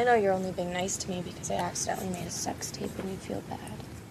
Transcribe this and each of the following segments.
I know you're only being nice to me because I accidentally made a sex tape and you feel bad.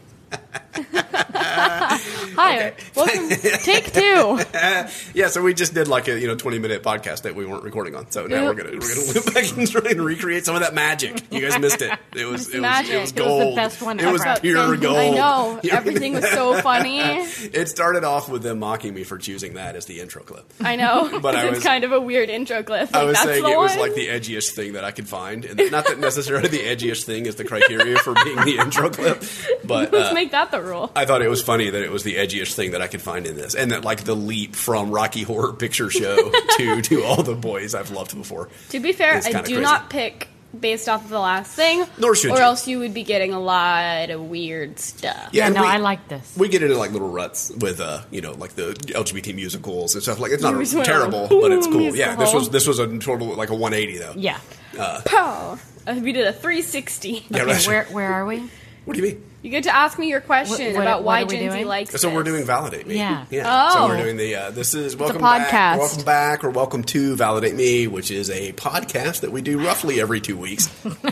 Hi, welcome. Take 2. Yeah, so we just did like a 20-minute podcast that we weren't recording on. So now we're gonna loop back and try and recreate some of that magic. You guys missed it. It was gold. It was the best one It was ever. pure gold. I know. Everything was so funny. It started off with them mocking me for choosing that as the intro clip. I know. But it's kind of a weird intro clip. I was that's saying the it was one. like the edgiest thing that I could find. And not that necessarily the edgiest thing is the criteria for being the intro clip. But let's make that the rule. I thought it was funny that it was the edgiest thing that I could find in this. And that like the leap from Rocky Horror Picture Show to all the boys I've loved before. To be fair, It's I kinda do crazy. not pick based off of the last thing. Nor should or you. else you would be getting a lot of weird stuff. Yeah, and no, I like this. We get into like little ruts with like the LGBT musicals and stuff like it's not We went terrible, on a but it's cool. musical. Yeah, this was a total like a 180 though. Yeah. Pow! We did a 360. Yeah, Okay, right. where are we? What do you mean? You get to ask me your question What about why are we Gen Z doing? likes So this. we're doing Validate Me. Yeah. So Oh. we're doing the this is welcome podcast. back, welcome back, or welcome to Validate Me, which is a podcast that we do roughly every 2 weeks.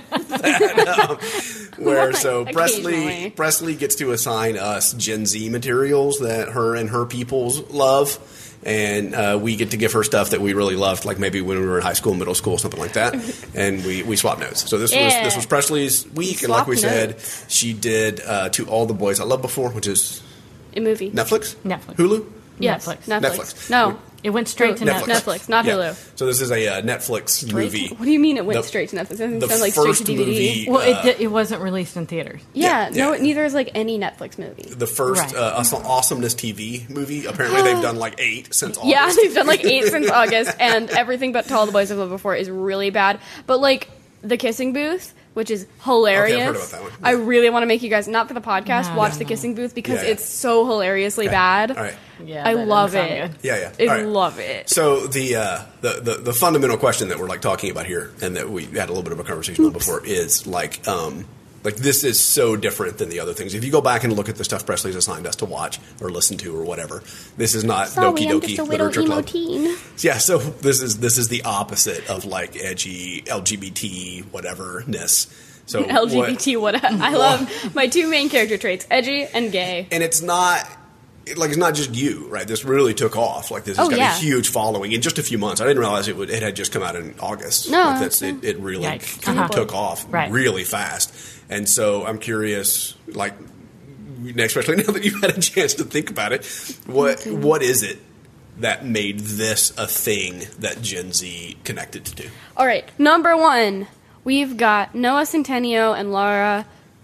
Where so Occasionally. Presley gets to assign us Gen Z materials that her and her peoples love. And we get to give her stuff that we really loved, like maybe when we were in high school, middle school, something like that. And we swap notes. So this was Presley's week, and like we said, she did To All the Boys I Loved Before, which is A movie. Netflix, Netflix. Hulu. Yes. Netflix. Netflix. No. It went straight to Netflix, not Yeah. Hulu. So this is a Netflix movie. What do you mean it went The- straight to Netflix? It doesn't the sound like straight first to DVD. movie- Well, it wasn't released in theaters. Yeah, Yeah, no, yeah. neither is like any Netflix movie. The first Right. Awesomeness TV movie. Apparently, they've done like 8 since August. Yeah, they've done like 8 since August, and everything but To All the Boys I've Loved Before is really bad. But like The Kissing Booth, which is hilarious. Okay, I've heard about that one. I really want to make you guys, not for the podcast, No, watch no, The no. Kissing Booth because Yeah. it's so hilariously bad. All right. Yeah, I that love doesn't it. sound good. Yeah. I All right. love it. So the fundamental question that we're like talking about here, and that we had a little bit of a conversation on before, is like this is so different than the other things. If you go back and look at the stuff Presley's assigned us to watch or listen to or whatever, this is not Doki Doki Literature Club. teen. Yeah, so this is the opposite of like edgy LGBT whatever-ness. So LGBT, what I love my 2 main character traits, edgy and gay. and it's not like it's not just you, right? This really took off. Like this has Oh, got yeah. a huge following in just a few months. I didn't realize it had just come out in August. No, like it really Yikes. kind of took off Right. really fast. And so I'm curious, like especially now that you've had a chance to think about it, what is it that made this a thing that Gen Z connected to? All right, number 1, we've got Noah Centineo and Laura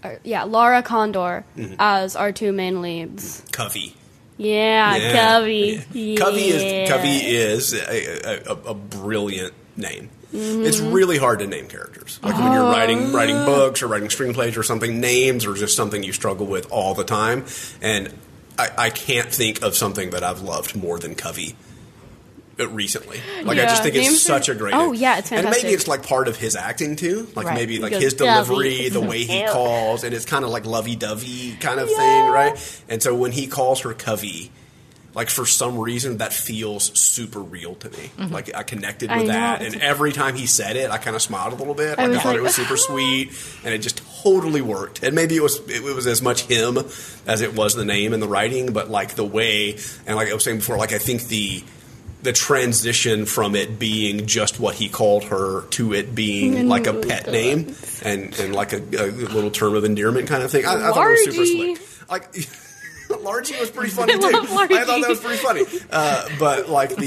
Condor as our 2 main leads. Covey. Yeah, Covey. Yeah. Covey is a brilliant name. Mm-hmm. It's really hard to name characters. Like when you're writing books or writing screenplays or something, names are just something you struggle with all the time. And I can't think of something that I've loved more than Covey recently. Like I Yeah, just think names it's such a great Oh, name. yeah, it's And fantastic. maybe it's like part of his acting too. Like Right. maybe like goes, his delivery, "Covey." the way he Yeah. calls, and it's kind of like lovey-dovey kind of thing, right? And so when he calls her Covey, like for some reason that feels super real to me. Like I connected with I know. that, and every time he said it, I kind of smiled a little bit. Like I was thought like, it was super sweet, and it just totally worked. And maybe it was as much him as it was the name and the writing, but like the way, and like I was saying before, like I think the transition from it being just what he called her to it being like a pet name and like a little term of endearment kind of thing. I thought it was super Largy. slick. Like Largy was pretty funny too. love Largy. I thought that was pretty funny. But like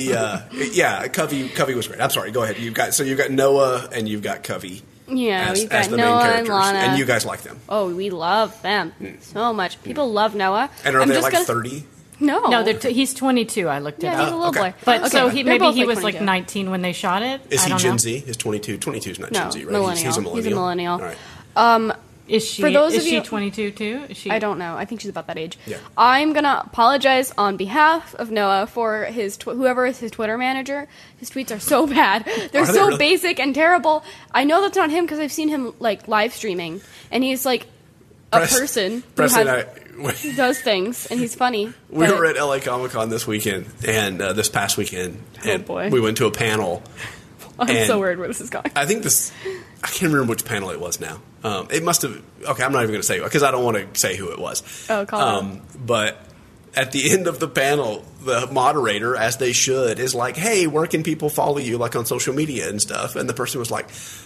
Covey was great. I'm sorry. Go ahead. You've got Noah and you've got Covey. Yeah, as, we've got as the Noah main and characters, Lana. and you guys like them. Oh, we love them so much. People love Noah. And are I'm they just like gonna- 30? No. No, he's 22. I looked it Yeah, he's up. a little okay. boy. But Okay. so he They're maybe both he was 22. like 19 when they shot it. Is I he don't Gen know. Z? Is 22? 22 is not No, Gen Z, right? millennial. He's a millennial. He's a millennial. All right. Is she? For those is of she you- 22 too? Is she? I don't know. I think she's about that age. Yeah. I'm gonna apologize on behalf of Noah for his whoever is his Twitter manager. His tweets are so bad. They're Are they so really? basic and terrible. I know that's not him because I've seen him like live streaming, and he's like a person who Preston has- and I, does things, and he's funny. we but- were at LA Comic Con this weekend, and this past weekend, and boy. we went to a panel I'm And so worried where this is going. I think this. I can't remember which panel it was now. It must have. Okay, I'm not even going to say because I don't want to say who it was. Oh, call it out. But at the end of the panel, the moderator, as they should, is like, "Hey, where can people follow you, like on social media and stuff?" And the person was like,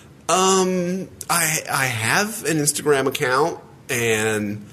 I have an Instagram account and."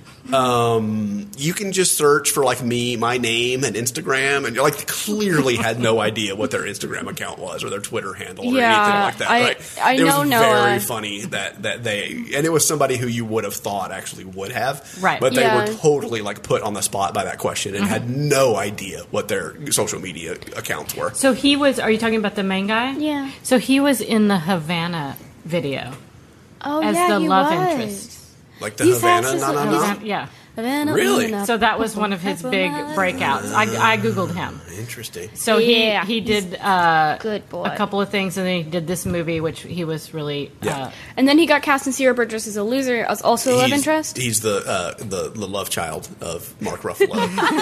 You can just search for like my name and Instagram, and you're like clearly had no idea what their Instagram account was or their Twitter handle or Yeah, anything like that. Right? I it was know very Noah. funny that they, and it was somebody who you would have thought actually would have, Right. But they Yeah. were totally like put on the spot by that question and had no idea what their social media accounts were. So he was. Are you talking about the main guy? Yeah. So he was in the Havana video Oh, as yeah, the he love was. interest. Like the He's Havana, fast as na a- na he's- na. Yeah. Havana, Really? Havana, So that was one of his big breakouts. I googled him. Interesting. So Yeah, he did good boy. a couple of things, and then he did this movie, which he was really. Yeah. And then he got cast in Sierra Burgess as a loser, as also a love interest. He's the love child of Mark Ruffalo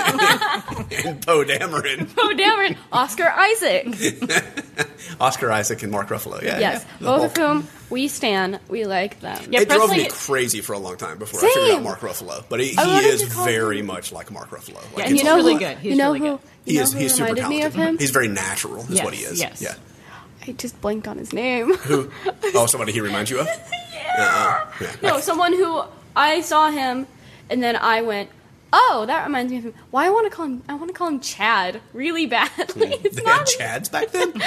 and Poe Dameron. Oh, damn it. Oscar Isaac. Oscar Isaac and Mark Ruffalo. Yeah, Yes, yeah. The both whole- of whom we stan. We like them. Yeah, It drove Presley- me crazy for a long time before I figured Same. out Mark Ruffalo. But he I wanted is to call very him- much like Mark Ruffalo. Like, Yeah, it's he's you know really who, good. He's you know really who, good. you he know is who he's super reminded me talented. of him? He's very natural, is Yes, what he is. yes. Yeah. I just blanked on his name. Who? Oh, somebody he reminds you of? Yeah. No, someone who I saw him, and then I went, "Oh, that reminds me of him." Why I want to call him? I want to call him Chad really badly. It's They not had Chads back then?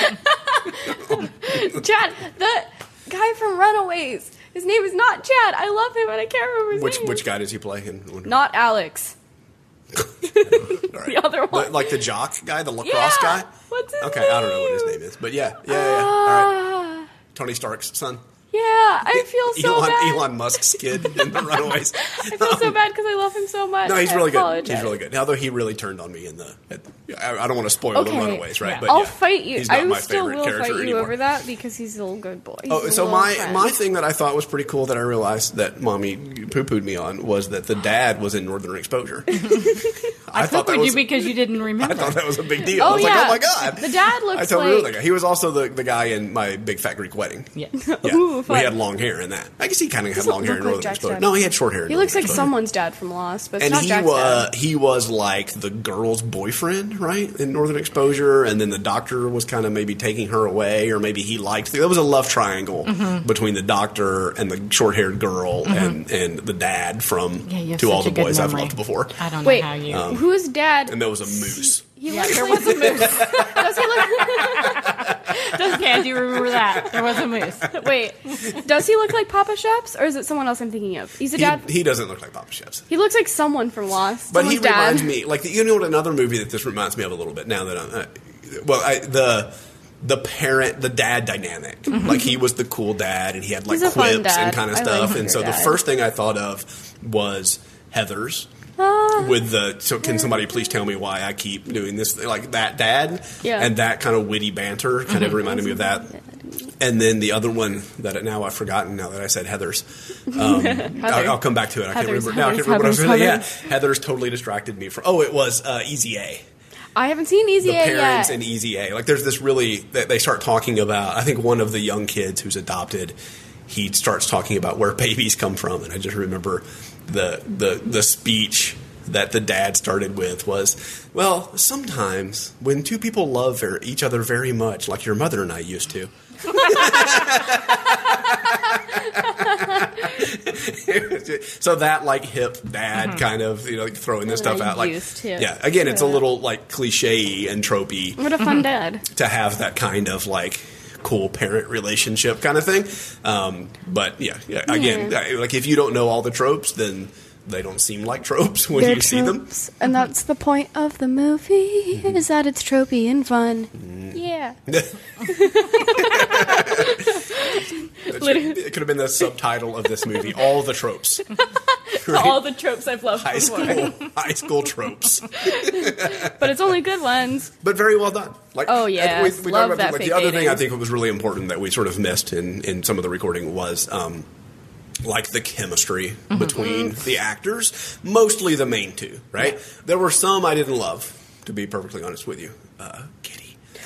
Chad. The guy from Runaways. His name is not Chad. I love him, and I can't remember his name. Which guy does he play? In, Not Alex. All right. The other one. Like the jock guy, the lacrosse Yeah. guy? What's his Okay, name? I don't know what his name is. But yeah. All right. Ah, Tony Stark's son. yeah, I feel so bad. Elon Musk's kid in the Runaways. I feel so bad because I love him so much. No, he's I really good. apologize. He's really good. Although he really turned on me in the. I don't want to spoil the Okay. Runaways, right? Yeah. But I'll yeah, fight you. He's not I my still favorite will character fight you anymore. over that because he's a little good boy. He's Oh, a so little my friend. thing that I thought was pretty cool that I realized that mommy poo-pooed me on was that the dad was in Northern Exposure. I thought that pooed you was because you didn't I remember. thought that was a big deal. Oh, I was like, yeah. oh my god, The dad I looks totally remember like- that guy. He was also the guy in my Big Fat Greek Wedding. Yeah. Yeah, Ooh, fun. we had long hair in that. I guess he kind of had Doesn't long hair in look like Northern Jack's Exposure. dad. No, he had short hair. in He looks Northern like Exposure. someone's dad from Lost, but it's And not Jack's dad. he was like the girl's boyfriend, right, in Northern Exposure, and then the doctor was kind of maybe taking her away, or maybe he liked. There was a love triangle between the doctor and the short-haired girl and the dad from Yeah, you have To All such the a good Boys I've memory. Loved Before, I don't know Wait, how you. whose dad? and there was a moose. He Yeah, looks there like, was a moose. does he look? Okay, I do remember that. There was a moose. Wait, does he look like Papa Shep's, or is it someone else I'm thinking of? He's a dad. He doesn't look like Papa Chef's. He looks like someone from Lost. But he Someone's dad. reminds me, like, you know what another movie that this reminds me of a little bit now that I'm, the parent, the dad dynamic. Like, he was the cool dad, and he had, like, He's a fun quips and dad. kind of I stuff. like And so your the dad. first thing I thought of was Heathers. With so can somebody please tell me why I keep doing this, like that dad, Yeah. and that kind of witty banter kind of reminded me of that. And then the other one that now I've forgotten now that I said Heathers. I'll come back to it. I can't Heathers, remember. Now I can't Heathers, remember what I was Heathers, saying. Yeah, Heathers. Heathers totally distracted me from. Oh, it was Easy A. I haven't seen Easy The A parents yet. in Easy A. Like, there's this really that they start talking about. I think one of the young kids who's adopted, he starts talking about where babies come from, and I just remember the speech that the dad started with was, well, sometimes when two people love each other very much, like your mother and I used to. So that, like, hip dad kind of, like, throwing this stuff out, like, used to. yeah. Again, it's a little, like, cliche and tropey What a fun dad. to have that kind of, like, cool parent relationship kind of thing. But yeah. Again, like, if you don't know all the tropes, then they don't seem like tropes when They're you see them. tropes, and that's the point of the movie, is that it's tropey and fun. Yeah. It could have been the subtitle of this movie, All the Tropes. All the tropes I've loved high school tropes. But it's only good ones. But very well done. Like, Oh, yes. we talked Love about that like, fake the other thing I dating. think was really important that we sort of missed in some of the recording was like the chemistry between the actors, mostly the main two, right? There were some I didn't love, to be perfectly honest with you. Kitty.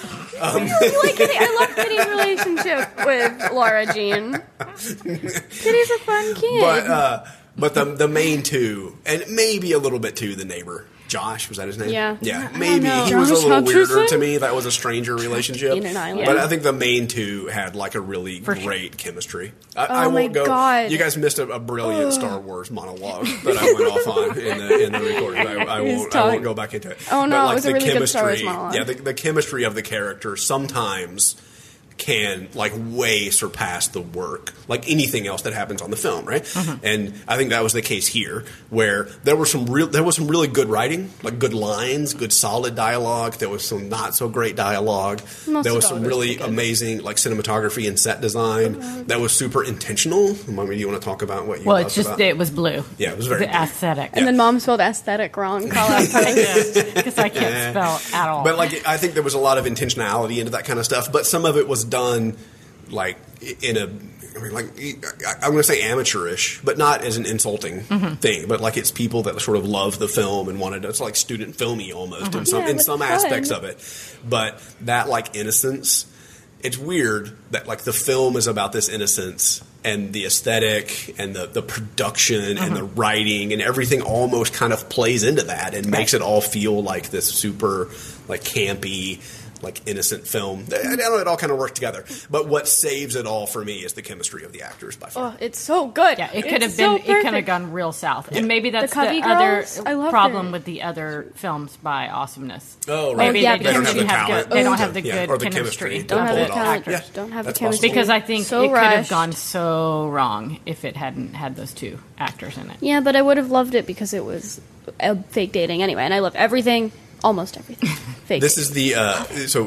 like Kitty. I love Kitty's relationship with Laura Jean. Kitty's a fun kid. But the main two, and maybe a little bit too, the neighbor. Josh, was that his name? Yeah. Yeah. I Maybe don't know. he was a Josh little weirder Hutcherson? to me. That was a stranger relationship. Keenan Isley. But Yeah. I think the main two had like a really great chemistry. I Oh my won't go. God. You guys missed a brilliant Star Wars monologue that I went off on in the recording. I won't go back into it. Oh, no, But, it was a the really good Star Wars chemistry- monologue. Yeah, the chemistry of the characters sometimes can like way surpass the work, like anything else that happens on the film, right? And I think that was the case here, where there was some really good writing, like good lines, good solid dialogue. There was some not so great dialogue. Most There of was it some was really pretty good. amazing like cinematography and set design that was super intentional. Mommy, do you want to talk about what you? Well, loved it's just about? it was blue. Yeah, it was very the blue. aesthetic. And then Mom spelled aesthetic wrong. Call out post. Because I can't spell at all. But like, I think there was a lot of intentionality into that kind of stuff. But some of it was done like in a, I mean, like I'm going to say amateurish, but not as an insulting thing. But like it's people that sort of love the film and wanted it's like student filmy almost in Yeah, in but some fun. aspects of it. But that like innocence, it's weird that like the film is about this innocence. And the aesthetic and the production and the writing and everything almost kind of plays into that and makes it all feel like this super like campy, like innocent film. I know it all kind of worked together. But what saves it all for me is the chemistry of the actors by far. Oh, it's so good. yeah, it could have It's been. so It could have perfect. gone real south, and maybe that's the, Covey other Girls? I loved problem it. with the other films by Awesomeness. Oh, right. Maybe yeah, they, they don't just have the have talent. good. They don't have the Yeah, good or the chemistry. chemistry. Don't have pull the it off. talent. Yeah, Don't have the that's chemistry. possible. Because I think So it could have rushed. gone so wrong if it hadn't had those two actors in it. Yeah, but I would have loved it because it was fake dating anyway, and I love everything, almost everything. Fake. This is the so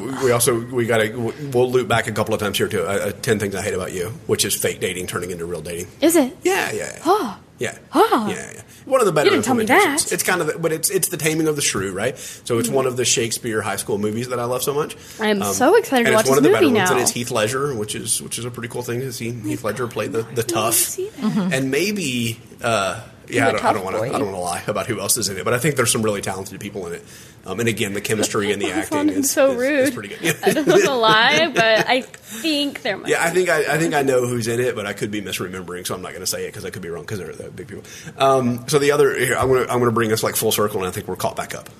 we'll loop back a couple of times here to 10 things I hate about you, which is fake dating turning into real dating. Is it? Yeah, yeah. Oh. Yeah. Oh. Yeah. One of the better You didn't tell me implementations. that. It's kind of, but it's the Taming of the Shrew, right? So it's one of the Shakespeare high school movies that I love so much. I am so excited to and watch it's one this of the better movie ones, and now. it's Heath Ledger, which is a pretty cool thing to see. Heath Ledger play the tough, see that. and maybe. I The don't tough want boy. to lie about who else is in it, but I think there's some really talented people in it. And again, the chemistry and the acting sounding is so is rude. pretty good. I don't know to lie, but I think there might. Yeah, I think I know who's in it, but I could be misremembering, so I'm not going to say it because I could be wrong because they're big people. So the other, here, I'm going to bring us like full circle, and I think we're caught back up.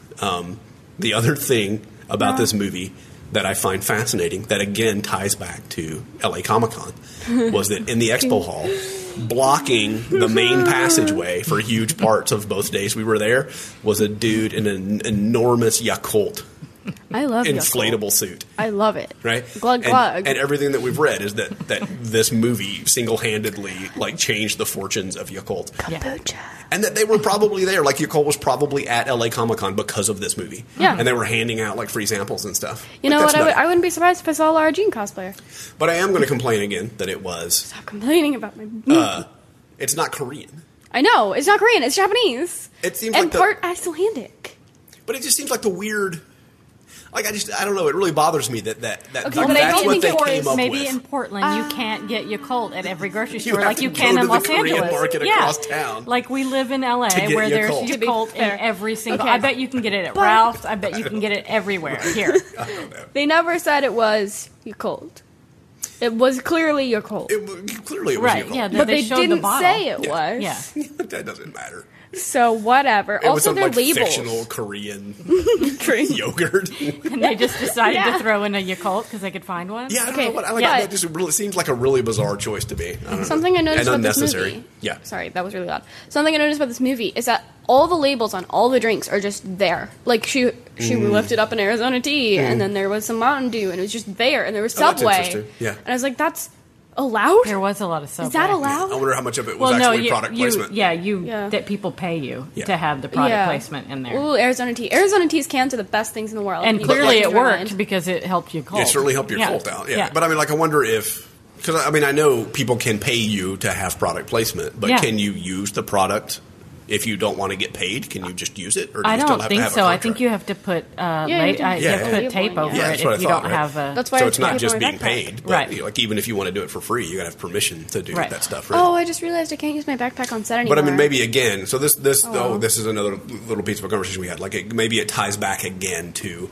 The other thing about this movie that I find fascinating, that again ties back to LA Comic Con, was that in the expo hall, blocking the main passageway for huge parts of both days we were there, was a dude in an enormous Yakult I love inflatable suit. I love it. Right, Glug and, glug. and everything that we've read is that this movie single-handedly like changed the fortunes of Yakult, Kombucha. and that they were probably there. Like Yakult was probably at LA Comic Con because of this movie. Yeah. and they were handing out like free samples and stuff. You know Like, what? that's nutty. I wouldn't be surprised if I saw a Laura Jean cosplayer. But I am going to complain again that it was. Stop complaining about my movie. It's not Korean. I know it's not Korean. It's Japanese. It seems and like the- part Icelandic. But it just seems like the weird. Like I don't know. It really bothers me that Okay, like, but I that's don't what think they it was- came up Maybe with. in Portland you can't get Yakult at every grocery store have like to you go can to in the Los Korean Angeles. market across town Like we live in LA to get where there's Yakult. To be Yakult in fair. every single. Okay. I bet you can get it at But- Ralph's. I bet you can get it everywhere. Here, I don't know. They never said it was Yakult. It was clearly Yakult. Clearly, it was right? Yakult. Yeah, But they showed the didn't bottle. say it Yeah. was. Yeah, That doesn't matter. So whatever. It was Also, some their like labels. fictional Korean Drink. yogurt. and they just decided Yeah. to throw in a Yakult because they could find one. Yeah, I don't Okay, know what. I like yeah. that. Just really seems like a really bizarre choice to me. I don't know. Something I noticed and about this unnecessary. movie. Yeah. Sorry, that was really loud. Something I noticed about this movie is that all the labels on all the drinks are just there. Like she lifted up an Arizona tea, and then there was some Mountain Dew, and it was just there, and there was Oh, that's Subway. interesting. Yeah. And I was like, that's allowed? There was a lot of Subway. Is that allowed? I wonder how much of it was Well, no, actually you, product placement. Yeah. that people pay you Yeah. to have the product placement in there. Ooh, Arizona tea. Arizona tea's cans are the best things in the world. And You clearly just it change my worked mind. because it helped you cold. It certainly helped your cult out. Yeah. But I mean, like, I wonder if. Because, I mean, I know people can pay you to have product placement, but Yeah. can you use the product if you don't want to get paid? Can you just use it? Or do I you still don't have think to have so. a I contract? think you have to put you have to you have to Yeah. put Labeling, tape yeah. over Yeah, it that's if what I you thought, don't right? have a. That's why So I it's not put just paper in being my backpack. paid, but Right. like even if you want to do it for free, you got to have permission to do Right. that stuff. Right? Oh, I just realized I can't use my backpack on set anymore. But I mean, maybe again. So this well. this is another little piece of a conversation we had. Like maybe it ties back again to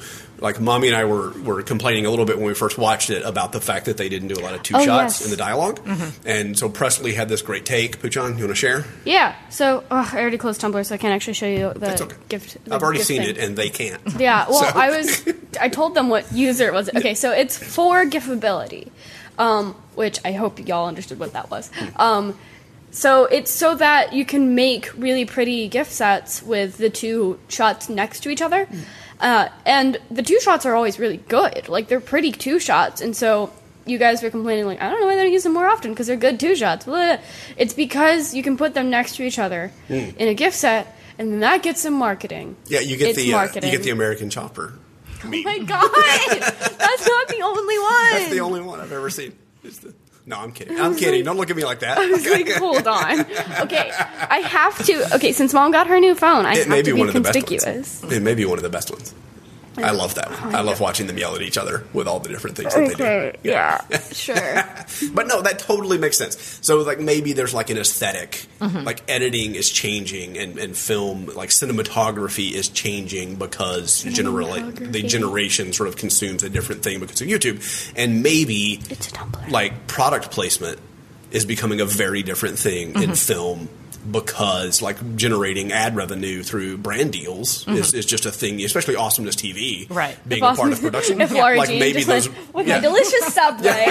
like Mommy and I were complaining a little bit when we first watched it about the fact that they didn't do a lot of two shots in the dialogue. And so Presley had this great take. Puchan, you want to share? Yeah. So I already closed Tumblr, so I can't actually show you the okay. gift. I've already gift seen thing. it, and they can't. Yeah. Well, So- I told them what user it was. Okay, so it's for giftability, which I hope y'all understood what that was. So it's so that you can make really pretty gift sets with the two shots next to each other. And the two shots are always really good. Like, they're pretty two shots. And so you guys were complaining, like, I don't know why they don't use them more often because they're good two shots. Blah. It's because you can put them next to each other in a gift set, and then that gets some marketing. Yeah, you get It's you marketing. get the American Chopper. Oh my god! That's not the only one! That's the only one I've ever seen. No, I'm kidding. I'm kidding. Don't look at me like that. I was like, hold on. Okay, I have to. Okay, since Mom got her new phone, I It have may to be be one of the best conspicuous. ones. It may be one of the best ones. I love that one. I love watching them yell at each other with all the different things that they do. Okay, yeah, sure. But no, that totally makes sense. So, like, maybe there's like an aesthetic, like editing is changing, and film, like cinematography is changing because the generation sort of consumes a different thing because of YouTube, and maybe It's a Tumblr. like product placement is becoming a very different thing in film. Because like generating ad revenue through brand deals is just a thing, especially Awesomeness TV, Right. Being a part of production, If Laura like Jean maybe just those went, with my delicious Subway.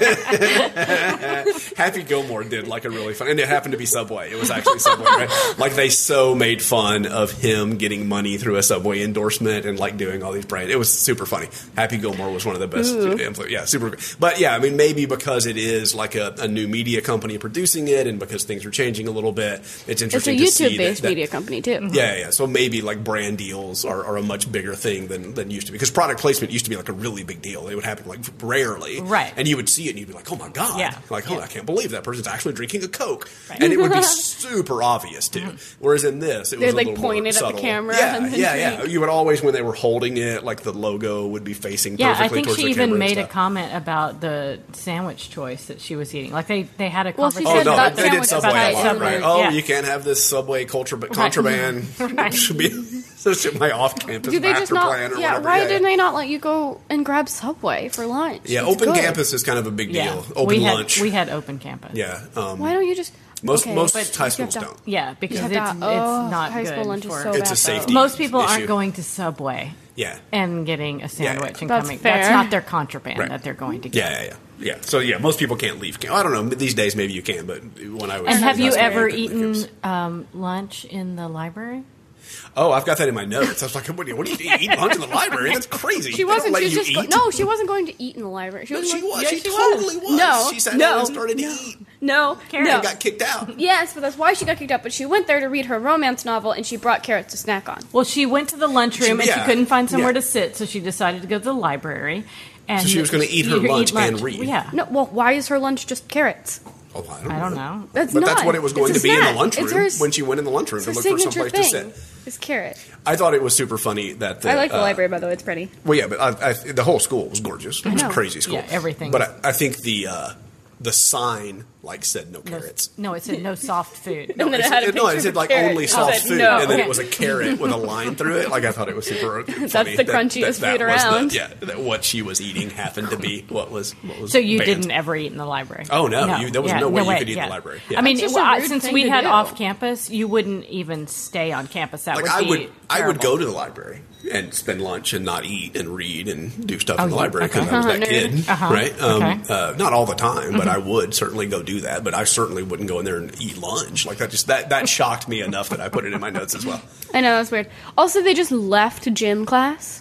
Happy Gilmore did like a really fun, and it happened to be Subway. It was actually Subway, right? Like they so made fun of him getting money through a Subway endorsement and like doing all these brands. It was super funny. Happy Gilmore was one of the best. Yeah, super. But yeah, I mean, maybe because it is like a new media company producing it, and because things are changing a little bit, it's It's a interesting to see YouTube-based that. media company too. Yeah. So maybe like brand deals are a much bigger thing than used to be. Because product placement used to be like a really big deal. They would happen like rarely. Right. And you would see it and you'd be like, oh my God. Yeah. Like, oh, I can't believe that person's actually drinking a Coke. Right. And it would be super obvious too. Whereas in this, it was They'd, a like, little point more it at the subtle. camera Yeah, and then yeah. drink. You would always, when they were holding it, like the logo would be facing Yeah, I perfectly think towards she the even camera and made a stuff. comment about the sandwich choice that she was eating. Like they had a Well, she conversation. Oh said no, that they did sandwich Subway about a lot, Subway. right? Oh, Yeah. you can't have this Subway contraband. Should be my off-campus Do they master just not? plan or Yeah, whatever. why didn't they not let you go and grab Subway for lunch? Yeah, It's open good. campus is kind of a big Yeah, deal. Open lunch. We had open campus. Yeah. Why don't you just? Most okay, most but high you schools have to- don't. Yeah, because you it's have to- oh, not high good school lunch is for. so It's a bad, safety though. Most people issue. aren't going to Subway Yeah. and getting a sandwich and That's coming. fair. That's not their contraband Right. that they're going to get. Yeah. So yeah, most people can't leave. I don't know. These days maybe you can, but when I was And have in you high school, ever I couldn't leave eaten campus. lunch in the library? Oh, I've got that in my notes. I was like, what do you eat lunch in the library? That's crazy. She They don't wasn't. let She was you just eat. no. She wasn't going to eat in the library. She No, was. she was. Yeah, She she totally was. No, She sat no, down and started to eat no, and no. got kicked out. Yes, but that's why she got kicked out. But she went there to read her romance novel, and she brought carrots to snack on. Well, she went to the lunchroom and she Yeah. couldn't find somewhere Yeah. to sit, so she decided to go to the library. And So she was gonna eat her lunch and read. Yeah, No, well, why is her lunch just carrots? Oh, I don't know. That's But not. that's what it was going It's to a be in the snack. lunchroom It's her, when she went in the lunchroom it's to her look for signature someplace thing. to sit. It's carrot. I thought it was super funny that I like the library, by the way. It's pretty. Well, yeah, but the whole school was gorgeous. It was a know. crazy school. Yeah, everything. But I think the sign like said no carrots. No, it said no soft food. And then it had a it picture said of like carrot. only It soft said food, no. and then it was a carrot with a line through it. Like I thought it was super funny. That's the crunchiest food around. That what she was eating happened to be what was So you banned. didn't ever eat in the library? Oh, no. There was no way you could eat in the library. Yeah. I mean, That's just a rude since thing we to had do. off campus, you wouldn't even stay on campus. That Like would I be would terrible. go to the library and spend lunch and not eat and read and do stuff in the yeah, library because okay. I was that Nerd. kid, right? Okay. Not all the time, but I would certainly go do that. But I certainly wouldn't go in there and eat lunch. Like that shocked me enough that I put it in my notes as well. I know that's weird. Also, they just left gym class.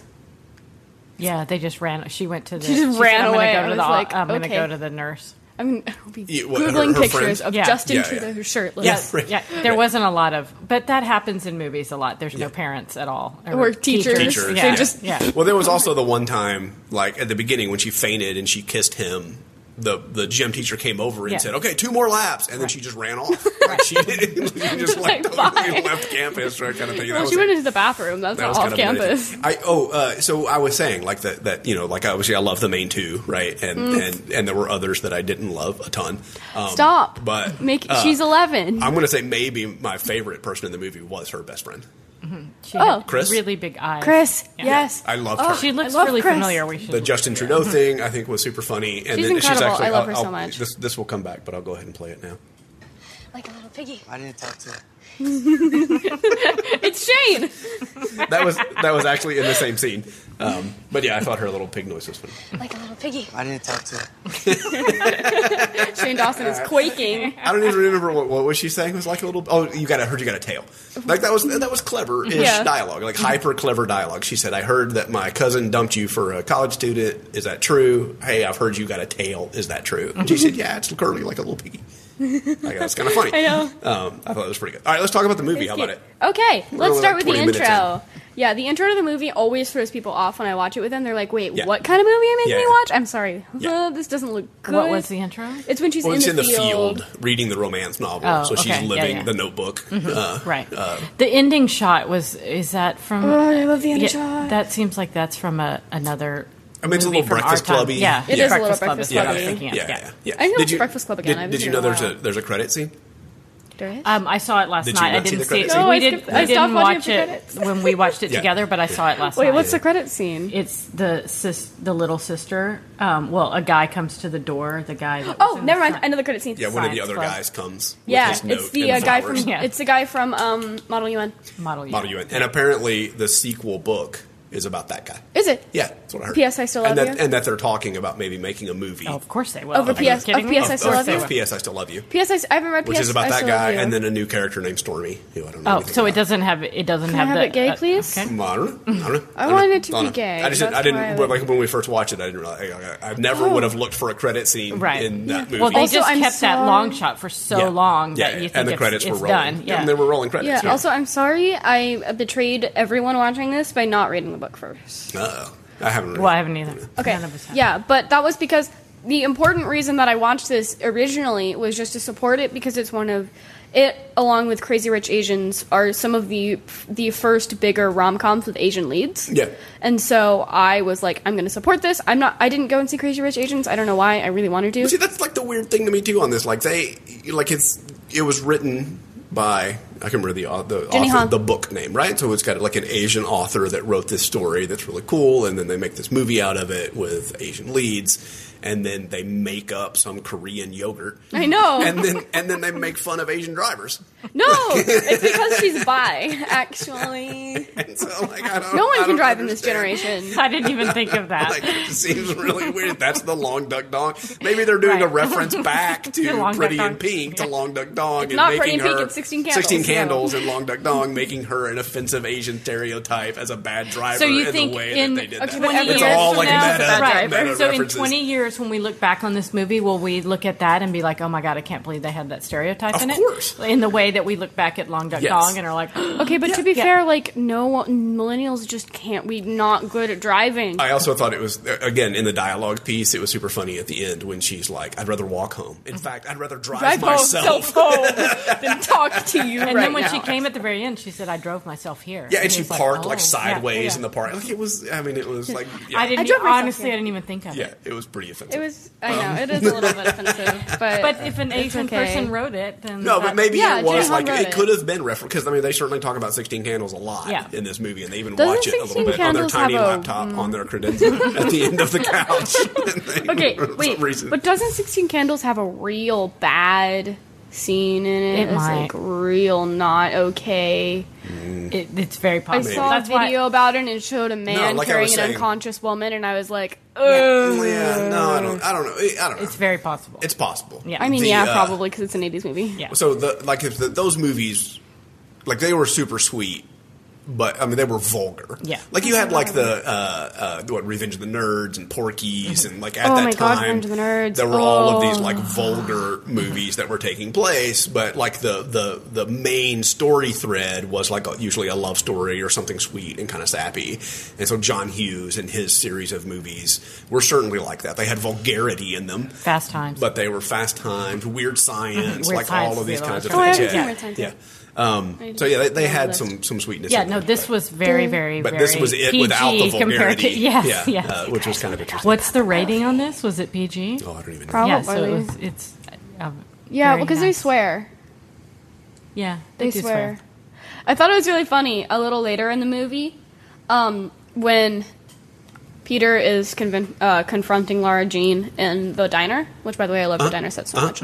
Yeah, they just ran. She went to the. She just said, ran I'm gonna away. Go I to was the, like, I'm going to okay. go to the nurse. I'll be Yeah, what, googling her pictures friend? of Yeah. Justin Yeah, Trudeau shirtless. Yes, Right. yeah. There wasn't a lot of, but that happens in movies a lot. There's no parents at all, Or teachers. Teachers. Yeah, They just- yeah. Well, there was also the one time, like at the beginning, when she fainted and she kissed him. The gym teacher came over and Yeah. said, "Okay, 2 more laps," and then she just ran off. Like she just like Like, totally bye. left campus, right? Kind of thing. That Well, was she it. went into the bathroom. That's That not was off kind of campus. amazing. So I was saying like that like obviously I love the main two, right? And there were others that I didn't love a ton. Stop. But She's 11. I'm going to say maybe my favorite person in the movie was her best friend. She Oh. had Chris? really big eyes. Chris, Yeah. yes. I loved Oh, her. She looks I love really Chris. familiar. We should. The Justin Trudeau thing, I think, was super funny. And She's then incredible. she's actually, I love her so much. This will come back, but I'll go ahead and play it now. Like a little piggy. I didn't talk to her. It's Shane. That was actually in the same scene. But yeah, I thought her little pig noise was funny. Like a little piggy. I didn't talk to her. Shane Dawson is quaking. I don't even remember what was she saying. It was like a little. Oh, you got a tail. Like that was clever-ish Yeah. dialogue, like hyper clever dialogue. She said, "I heard that my cousin dumped you for a college student. Is that true? Hey, I've heard you got a tail. Is that true?" And she said, "Yeah, it's curly like a little piggy." Like, that's kind of funny. I know. I thought it was pretty good. All right, let's talk about the movie. How about it? Okay, let's only start like with the 20 minutes intro. Yeah, the intro to the movie always throws people off when I watch it with them. They're like, "Wait, Yeah. what kind of movie are you making Yeah. me watch?" I'm sorry, Yeah. this doesn't look good. What was the intro? It's when she's Well, in, it's the in the field reading the romance novel, Oh, so she's okay. Yeah, living yeah. the Notebook. Right. The ending shot is that from? Oh, I love the ending Yeah, shot. That seems like that's from another. I mean, it's a movie little from our Breakfast time. Clubby. Yeah, It is a little Breakfast is what I was Clubby. thinking of, Yeah. I know Did it's you- Breakfast Club again. I haven't Did you seen know it in a there's a credit scene? There is? I saw it last Did you night. I not see didn't the see it. credits? No, I We stopped didn't watching watch the it credits. when we watched it Yeah. together, but I saw it last Wait, night. what's the credit scene? It's the little sister. Well, a guy comes to the door. The guy. That was Oh, in never the mind. front. I know the credit scene. Yeah, one of the Science other club. guys comes. Yeah, with his note it's the and guy flowers. from Yeah. it's the guy from Model UN. Model U. Model UN, and apparently the sequel book is about that guy. Is it? Yeah, that's what I heard. P.S. I Still and Love that, You? And that they're talking about maybe making a movie Oh, of course they will. Over Are you PS kidding of me? PS I Still Love You? of P.S. I Still love you, P.S. I haven't read which P.S. is about I that Still Love guy, You. and then a new character named Stormy, who I don't know. Oh, anything so it about. doesn't have Can I have have the it gay, please? I don't know. I wanted it to don't be know. gay. I just That's I didn't why I would- like when we first watched it. I didn't realize I never would have looked for a credit scene Right. in that movie. Well, they Also, just I'm kept that sorry- long shot for so Yeah. long yeah, that you think and the it's, credits it's were rolling. done. Yeah, and they were rolling credits. Yeah. Also, I'm sorry I betrayed everyone watching this by not reading the book first. I haven't. Read Well, I it. haven't either. Okay. None of us have. Yeah, but that was because the important reason that I watched this originally was just to support it because it's one of it, along with Crazy Rich Asians, are some of the first bigger rom-coms with Asian leads. Yeah. And so I was like, I'm going to support this. I didn't go and see Crazy Rich Asians. I don't know why. I really wanted to. See, that's like the weird thing to me too on this. Like it was written by I can remember the Jenny author, Han. the book name, right? So it's got like an Asian author that wrote this story that's really cool, and then they make this movie out of it with Asian leads, and then they make up some Korean yogurt, I know. and then they make fun of Asian drivers. No, it's because she's bi, actually. And so like I don't. No one I can don't drive in this understand. generation. I didn't even think of that. Like, it seems really weird. That's the Long Duck Dong. Maybe they're doing a Right. reference back to Long Duck Pretty Dong. in Pink to Long Duck Dong. It's and not making Pretty in Pink, her it's 16 Candles, 16 so. Candles and Long Duck Dong, making her an offensive Asian stereotype as a bad driver So you in think the way in that they did okay, that. but every It's year all from like now, meta, it's a bad meta driver. So in references. 20 years, when we look back on this movie, will we look at that and be like, "Oh my god, I can't believe they had that stereotype Of in it"? course. In the way that we look back at Long Duck Yes. Dong and are like, Okay, but to be fair, like, no millennials just can't be not good at driving. I also thought it was, again, in the dialogue piece, it was super funny at the end when she's like, I'd rather walk home. In fact, I'd rather drive myself. home than talk to you And right then when now. she came at the very end, she said, "I drove myself here." Yeah, and she he was like, parked "Oh, like yeah, sideways yeah. in the park. Like it was, I mean, it was like, yeah, I didn't. drove myself Honestly, here. I didn't even think of yeah, it. it was pretty offensive. It was, I know, it is a little bit offensive, But if an it's Asian okay. person wrote it, then No, but maybe Yeah, it was Jenny like Han wrote it it. could have been referenced because I mean they certainly talk about 16 Candles a lot Yeah. in this movie, and they even Doesn't watch it a little 16 bit on their Candles tiny have a- laptop on their credenza at the end of the couch. Okay, For wait, some reason. but doesn't 16 Candles have a real bad scene in it? It It's might. like real not okay. it's very I possible. saw a That's why- video about it and it showed a man like I carrying was an saying- unconscious woman and I was like, yeah, no, I don't know. I don't know. It's very possible. It's possible. Yeah. I mean, The, yeah, probably because it's an 80s movie. Yeah. So if those movies, like they were super sweet, but I mean they were vulgar. Yeah. Like you had like the Revenge of the Nerds and Porky's and like at Oh that my God, time Revenge of the Nerds. there were all of these Oh. like vulgar movies that were taking place, but like the main story thread was like usually a love story or something sweet and kind of sappy. And so John Hughes and his series of movies were certainly like that. They had vulgarity in them. Fast Times. But they were Fast Times, Weird Science, Weird like Science all of these is the kinds of other things. one. Oh, I haven't seen yeah. Weird Science yeah. yet. So yeah, they on had the some sweetness. yeah, in no, them, this but- was very, very, But very this was it PG without the compared vulgarity. to, yes, yeah, yes. which was kind of interesting. What's the rating on this? Was it PG? Oh, I don't even know. Probably. Yeah, so it's Yeah, very because they nice. swear. Yeah, They do swear. I thought it was really funny a little later in the movie when Peter is confronting Lara Jean in the diner, which, by the way, I love the diner set so much.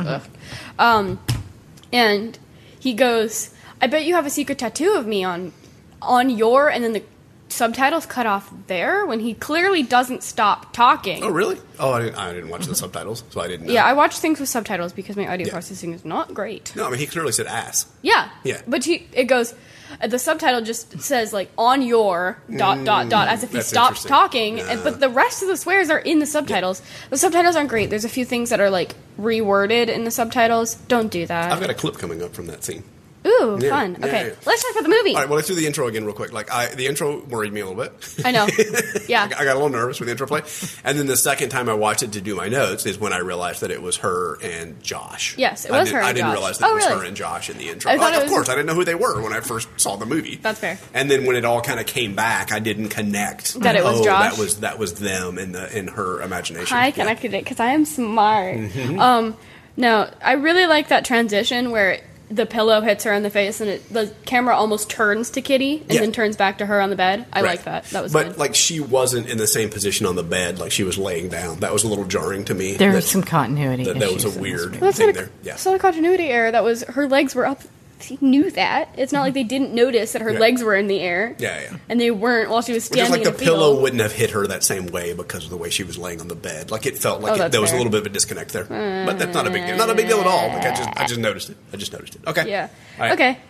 And he goes, I bet you have a secret tattoo of me on your, and then the subtitles cut off there when he clearly doesn't stop talking. Oh, really? Oh, I didn't watch the subtitles, so I didn't know. Yeah, I watch things with subtitles because my audio processing is not great. No, I mean, he clearly said ass. Yeah. Yeah. But it goes, the subtitle just says, like, on your ... as if he That's stopped interesting. talking. But the rest of the swears are in the subtitles. The subtitles aren't great. There's a few things that are, like, reworded in the subtitles. Don't do that. I've got a clip coming up from that scene. Ooh, Yeah, fun. yeah, Okay, yeah. let's talk about the movie. All right, well, let's do the intro again real quick. Like, the intro worried me a little bit. I know. Yeah. I got a little nervous with the intro play. And then the second time I watched it to do my notes is when I realized that it was her and Josh. Yes, it was her and I didn't Josh. realize that it was really? her and Josh in the intro. I thought Like, it of was- course, I didn't know who they were when I first saw the movie. That's fair. And then when it all kind of came back, I didn't connect. That it was Josh? That was them in her imagination. I Yeah. connected it because I am smart. Mm-hmm. No, I really like that transition where the pillow hits her in the face and the camera almost turns to Kitty and Yeah. then turns back to her on the bed. I Right. like that. That was But good. like she wasn't in the same position on the bed, like she was laying down. That was a little jarring to me. There That- was some continuity that was issues a in this weird movie. That's thing not there. Yeah. It's not a continuity error. That was her legs were up. He knew that. It's not like they didn't notice that her Yeah. legs were in the air. Yeah, yeah. And they weren't while she was Well, just standing like the in a field. pillow wouldn't have hit her that same way because of the way she was laying on the bed. Like it felt like Oh, that's there was a fair. little bit of a disconnect there. But that's not a big deal. Not a big deal at all. Like I just noticed it. Okay. Yeah. All right. Okay.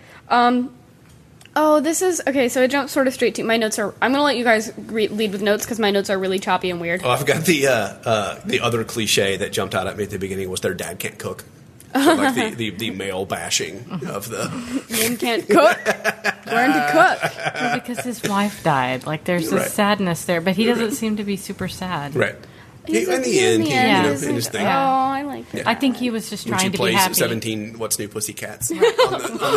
Oh, this is okay. So I jumped sort of straight to my notes. I'm gonna let you guys lead with notes because my notes are really choppy and weird. Oh, I've got the other cliche that jumped out at me at the beginning was their dad can't cook. So like the male bashing of the Men can't cook. Learn to cook. Well, because his wife died. Like, there's Right. this sadness there, but he doesn't seem to be super sad. right. He's in like- the end, Yeah. he's in his like, thing. Oh, I like that. I think he was just When she trying to be plays happy. 17 What's New Pussycats on the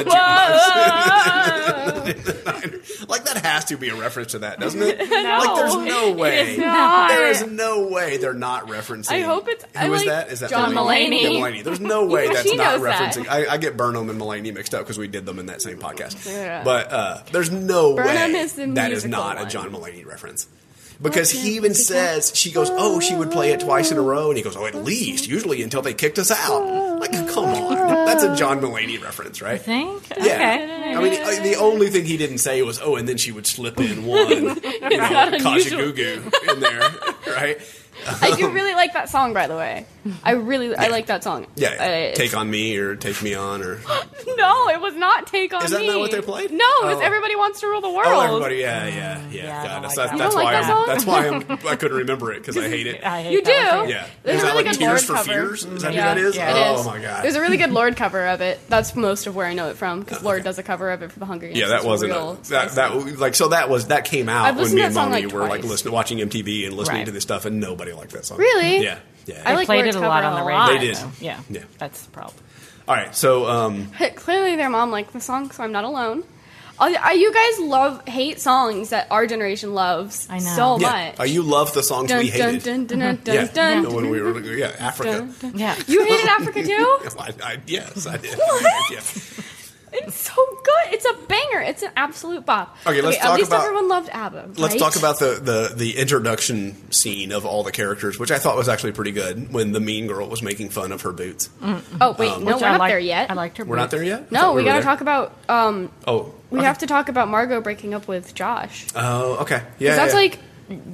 jukebox. Like that has to be a reference to that, doesn't it? No, Like there's no way. it is not. There is no way they're not referencing. I hope it's- Who I is like that? Is that John Mulaney. Yeah, Mulaney. There's no way Even that's she not knows that. referencing. I get Burnham and Mulaney mixed up because we did them in that same podcast. Yeah. But there's no Burnham way is the that is musical not one. a John Mulaney reference. Because he even says, she goes, oh, she would play it twice in a row. And he goes, oh, at least, usually until they kicked us out. Like, come on. That's a John Mulaney reference, right? Think? Yeah. Okay. I mean, the only thing he didn't say was, oh, and then she would slip in one, not Kaja unusual. Gugu in there, right? I do really like that song, by the way. I like that song. Yeah, Take On Me or Take Me On or... No, it was not Take On Me. Is that not what they played? No, it was Oh. Everybody Wants to Rule the World. Oh, everybody, yeah. Yeah, I God, don't that's like that. You that's don't why like that song? that's why I couldn't remember it because I hate it. I hate You do? that one. Yeah. There's Is a that really like good Tears Lord for cover. Fears? Is that Yeah, who that is? yeah, it Oh is. my god. There's a really good Lord cover of it. That's most of where I know it from because Lord does a cover of it for the Hunger Games. Yeah, that It's wasn't real that spicy. like so that came out I've when listened me to and that song, Mommy like, were like twice. watching MTV and listening Right. to this stuff and nobody liked that song. Really? Yeah. Yeah. I like Played Lord's it a lot cover on the a radio. lot. They did. though. Yeah. Yeah. That's the problem. All right. So Clearly, their mom liked the song, so I'm not alone. You guys hate songs that our generation loves I know. so yeah. much. You love the songs we hated. Dun, dun, dun, dun, Yeah. dun, dun, When we were Africa. dun, dun. Yeah. You hated Africa too? Yes, I did. What? Yeah. It's so good. It's a banger. It's an absolute bop. Okay, let's talk at least about- everyone loved ABBA. Let's right? talk about the introduction scene of all the characters, which I thought was actually pretty good when the mean girl was making fun of her boots. Oh wait, no, Which we're I not liked- there yet. I liked her. We're not boots. there yet? I No, thought we were gotta there. talk about. Oh, We have to talk about Margot breaking up with Josh. Oh, okay. Yeah, 'Cause that's yeah. like.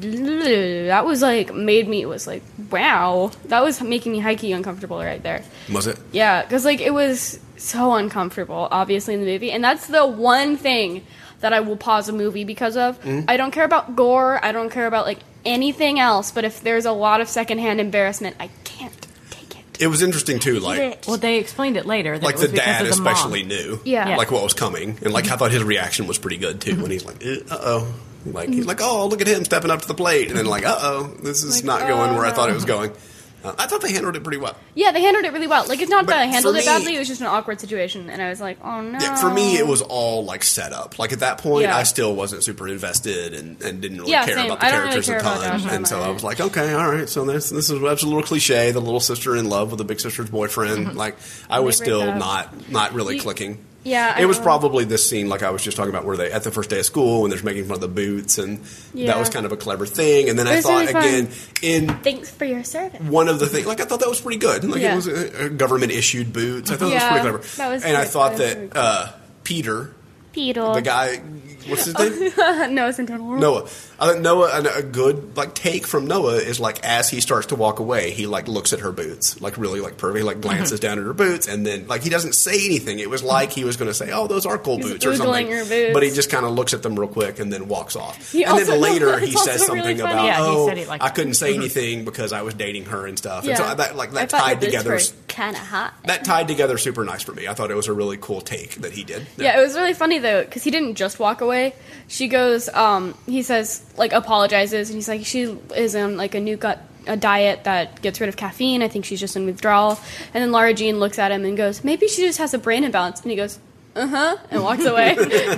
That was like made me. It was like wow. That was making me hikey uncomfortable right there. Was it? Yeah, because like it was so uncomfortable, obviously in the movie, and that's the one thing that I will pause a movie because of. Mm-hmm. I don't care about gore. I don't care about like anything else. But if there's a lot of secondhand embarrassment, I can't take it. It was interesting too, like Well, they explained it later. That like it was the because dad of the mom. especially knew, Yeah. like what was coming, and like I thought his reaction was pretty good too when he's like, oh, like he's like, oh, look at him stepping up to the plate, and then like, oh, this is Like, not going where I thought it was going. I thought they handled it pretty well. Yeah, they handled it really well. Like it's not But that I handled for it me- badly. It was just an awkward situation, and I was like, oh no. Yeah, for me, it was all like set up. Like at that point, Yeah. I still wasn't super invested and didn't really Yeah, care same. about the I don't really characters care a about ton. Josh And so Allen. I was like, okay, all right. So this is that's a little cliche. The little sister in love with the big sister's boyfriend. Like I was break still up. not really You- clicking. Yeah, It was probably this scene, like I was just talking about, where they at the first day of school when they're making fun of the boots, and that was kind of a clever thing. And then I was thought really fun. again in Thanks for your service. one of the things, like I thought that was pretty good. Like Yeah. it was a government issued boots. I thought that was Yeah, pretty clever. that was and I good. thought That was that Peter, Peter. the guy, what's his name? Noah Centineo. Noah. I think Noah, a good like take from Noah is like as he starts to walk away, he like looks at her boots, like really like perfect, he like glances down at her boots, and then like he doesn't say anything. It was like he was going to say, "Oh, those are cool He's boots" or oogling something, her boots. but he just kind of looks at them real quick and then walks off. He and also- then later he it's also says something really funny. about, Yeah, he "Oh, said he liked I it." couldn't say anything because I was dating her and stuff." Yeah. And so that like I that thought tied the boots together. were kind of hot. That tied together super nice for me. I thought it was a really cool take that he did. Yeah, it was really funny though, because he didn't just walk away. She goes, he says, like, apologizes, and he's like, she is on, like, a diet that gets rid of caffeine. I think she's just in withdrawal. And then Lara Jean looks at him and goes, maybe she just has a brain imbalance. And he goes, uh-huh, and walks away.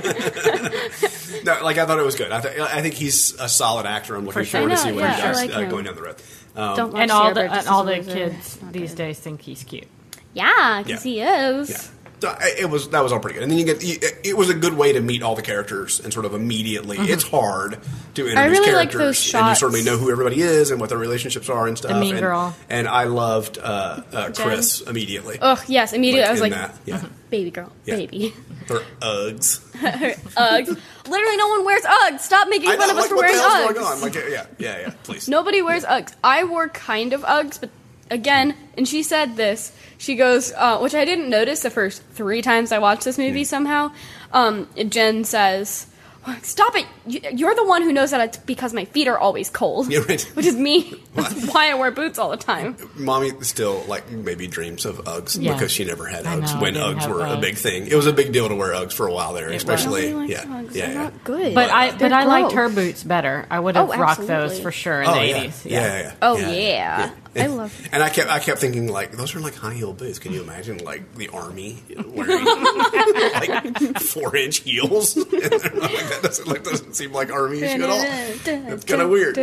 No, like I thought it was good. I think he's a solid actor. I'm looking For sure. forward to I see know, what yeah, he I does like him. going down the road. Don't watch And all Sarah the Burgess and all as a the loser. kids Not these good. days think he's cute. Yeah, because Yeah. he is. Yeah. So that was all pretty good. And then it was a good way to meet all the characters and sort of immediately. It's hard to introduce really like characters those and you shots. certainly know who everybody is and what their relationships are and stuff. The mean and, girl. And I loved Chris immediately. Ugh, yes, immediately I was in like, that. Yeah. baby girl, Yeah. baby. Her Uggs. Uggs. Literally, no one wears Uggs. Stop making I fun know, of us like, for what the wearing hell's Uggs. going on? Like, yeah, please. Nobody wears Uggs. I wore kind of Uggs, but again, and she said this. She goes, which I didn't notice the first 3 times I watched this movie somehow. Jen says, stop it. You're the one who knows that it's because my feet are always cold. Yeah, right. Which is me. That's why I wear boots all the time. Mommy still like maybe dreams of Uggs Yeah. because she never had I Uggs know, when didn't Uggs have were a Uggs. big thing. It was a big deal to wear Uggs for a while there, especially Nobody likes Uggs. yeah. They're not good. But I They're liked gross. her boots better. I would have Oh, rocked those absolutely. for sure in Oh the yeah. 80s. Yeah. Oh, yeah. I love it. And I kept thinking like those are like high heel boots. Can you imagine like the army wearing like 4-inch heels? And they're like, that doesn't seem like army issue at all. It's kind of weird.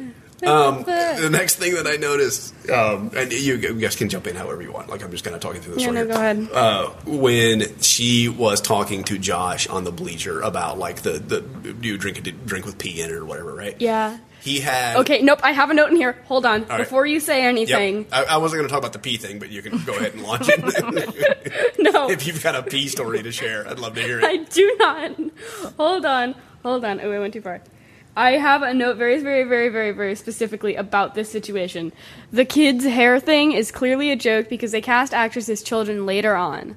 The next thing that I noticed, and you guys can jump in however you want. Like I'm just kind of talking through the Yeah, story. no, here. go ahead. When she was talking to Josh on the bleacher about like the do you drink with pee in it or whatever, right? Yeah. He had Okay, nope, I have a note in here. Hold on. right. Before you say Yep. anything. I wasn't going to talk about the pee thing, but you can go ahead and launch it. No. If you've got a pee story to share, I'd love to hear it. I do not. Hold on. Oh, I went too far. I have a note very, very, very, very, very specifically about this situation. The kids' hair thing is clearly a joke because they cast actresses' children later on.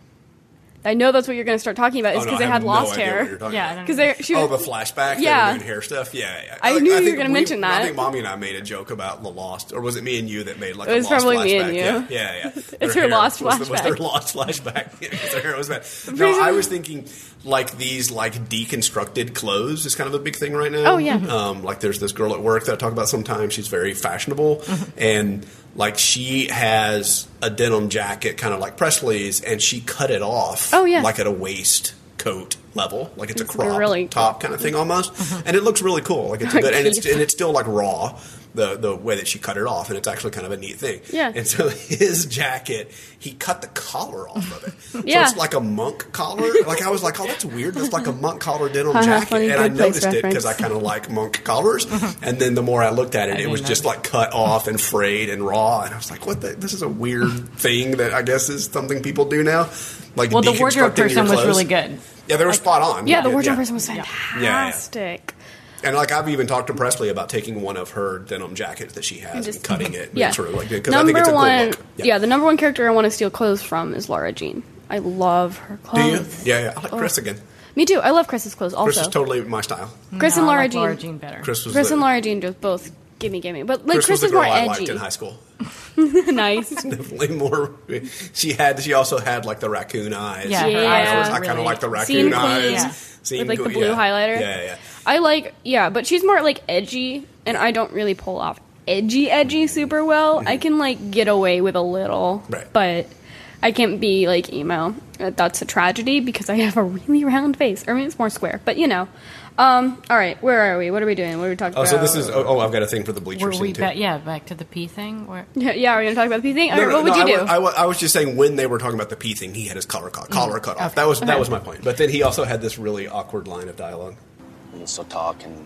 I know that's what you're going to start talking about. Is Oh, no, because I they have had lost no idea what hair. you're talking Yeah, I about. don't Because she Oh, was, the flashback? Yeah. Doing hair stuff? Yeah. I knew you were think gonna mention that. I think Mommy and I made a joke about the lost, or was it me and you that made like It was a lost probably flashback? me and you. Yeah. It's Their her hair lost was their flashback. lost flashback. Yeah, 'cause their hair was bad. No, I was thinking like these like deconstructed clothes is kind of a big thing right now. Oh, yeah. Like there's this girl at work that I talk about sometimes. She's very fashionable and like she has a denim jacket kind of like Presley's and she cut it off Oh, yeah. like at a waist coat level, like it's a It's crop really top kind of thing almost, and it looks really cool. Like it's good, and it's still like raw. The way that she cut it off, and it's actually kind of a neat thing. Yeah. And so his jacket, he cut the collar off of it. So Yeah. it's like a monk collar. Like I was like, oh, that's weird. That's like a monk collar denim Haha, jacket, funny and I Good Place noticed it because I reference. kind of like monk collars. And then the more I looked at it, it didn't was just like cut off and frayed and raw. And I was like, what? This is a weird thing that I guess is something people do now. Like Well, the wardrobe deconstructing your person was clothes. really good. Yeah, they were spot on. yeah, the wardrobe person was Yeah. fantastic. And like I've even talked to Presley about taking one of her denim jackets that she has and just- cutting it. Yeah. And sort of like because I think it's a cool one, look. yeah, the number one character I want to steal clothes from is Lara Jean. I love her Do you? clothes. Yeah. I like Chris again. Me too. I love Chris's clothes also. Chris is totally my style. Chris No, and I Lara like Jean. Laura Jean better. Chris was Chris the, and Lara Jean just both gimme. But like Chris was Chris the is girl more I liked edgy. in high school. Nice. Definitely more. She also had like the raccoon eyes. Yeah, her eyes were I kind of really- like the raccoon Scene eyes. queen. Scene With like the queen, blue yeah. highlighter. Yeah. I like, but she's more like edgy, and I don't really pull off edgy super well. I can like get away with a little, Right. but I can't be like emo. That's a tragedy because I have a really round face. Or maybe it's more square, but you know. All right, where are we? What are we doing? What are we talking about? So this is. I've got a thing for the bleacher Were we scene too. back to the pee thing? Where? Yeah, are we going to talk about the pee thing? All No, right, no, what would no, you do? I was just saying when they were talking about the pee thing, he had his collar cut off. Okay. That was my point. But then he also had this really awkward line of dialogue. And so talk and,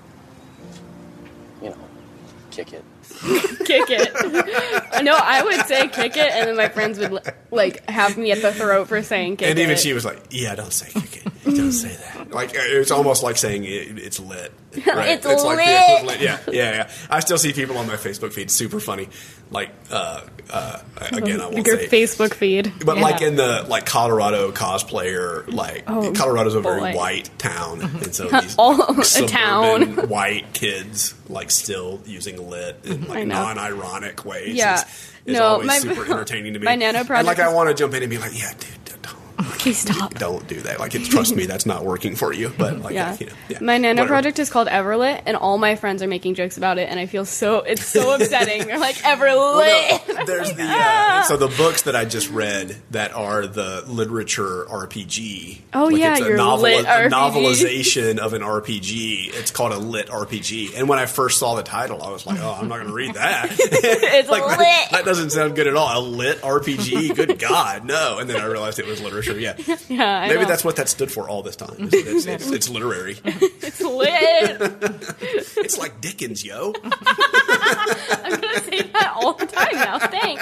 kick it. Kick it. No, I would say kick it, and then my friends would like have me at the throat for saying kick it. And even she was like, "Yeah, don't say kick it. Don't say that." Like it's almost like saying it's lit. Right? It's like lit. the equivalent. Yeah. I still see people on my Facebook feed super funny. Like again, I won't Your say Facebook feed. but Yeah. like in the Colorado cosplayer, Colorado's a very boy. white town, and so these A suburban town. white kids like still using lit in I like know. non-ironic ways. Yeah. It's No, always my- super entertaining to me. my Nano and project like I is- want to jump in and be like, yeah, dude, Please stop. don't do that. Like, trust me, that's not working for you. But like, Yeah. yeah, My Nano whatever. project is called Everlit, and all my friends are making jokes about it, and I feel it's so upsetting. They're like, Everlit! Well, no, there's so the books that I just read that are the literature RPG. Oh, yeah, it's your lit a RPG. novelization of an RPG. It's called a lit RPG. And when I first saw the title, I was like, oh, I'm not going to read that. It's like, lit! That doesn't sound good at all. A lit RPG? Good God, no. And then I realized it was literature. Yeah, Yeah, I maybe know. that's what that stood for all this time. It's literary. It's lit! It's like Dickens, yo. I'm going to say that all the time now.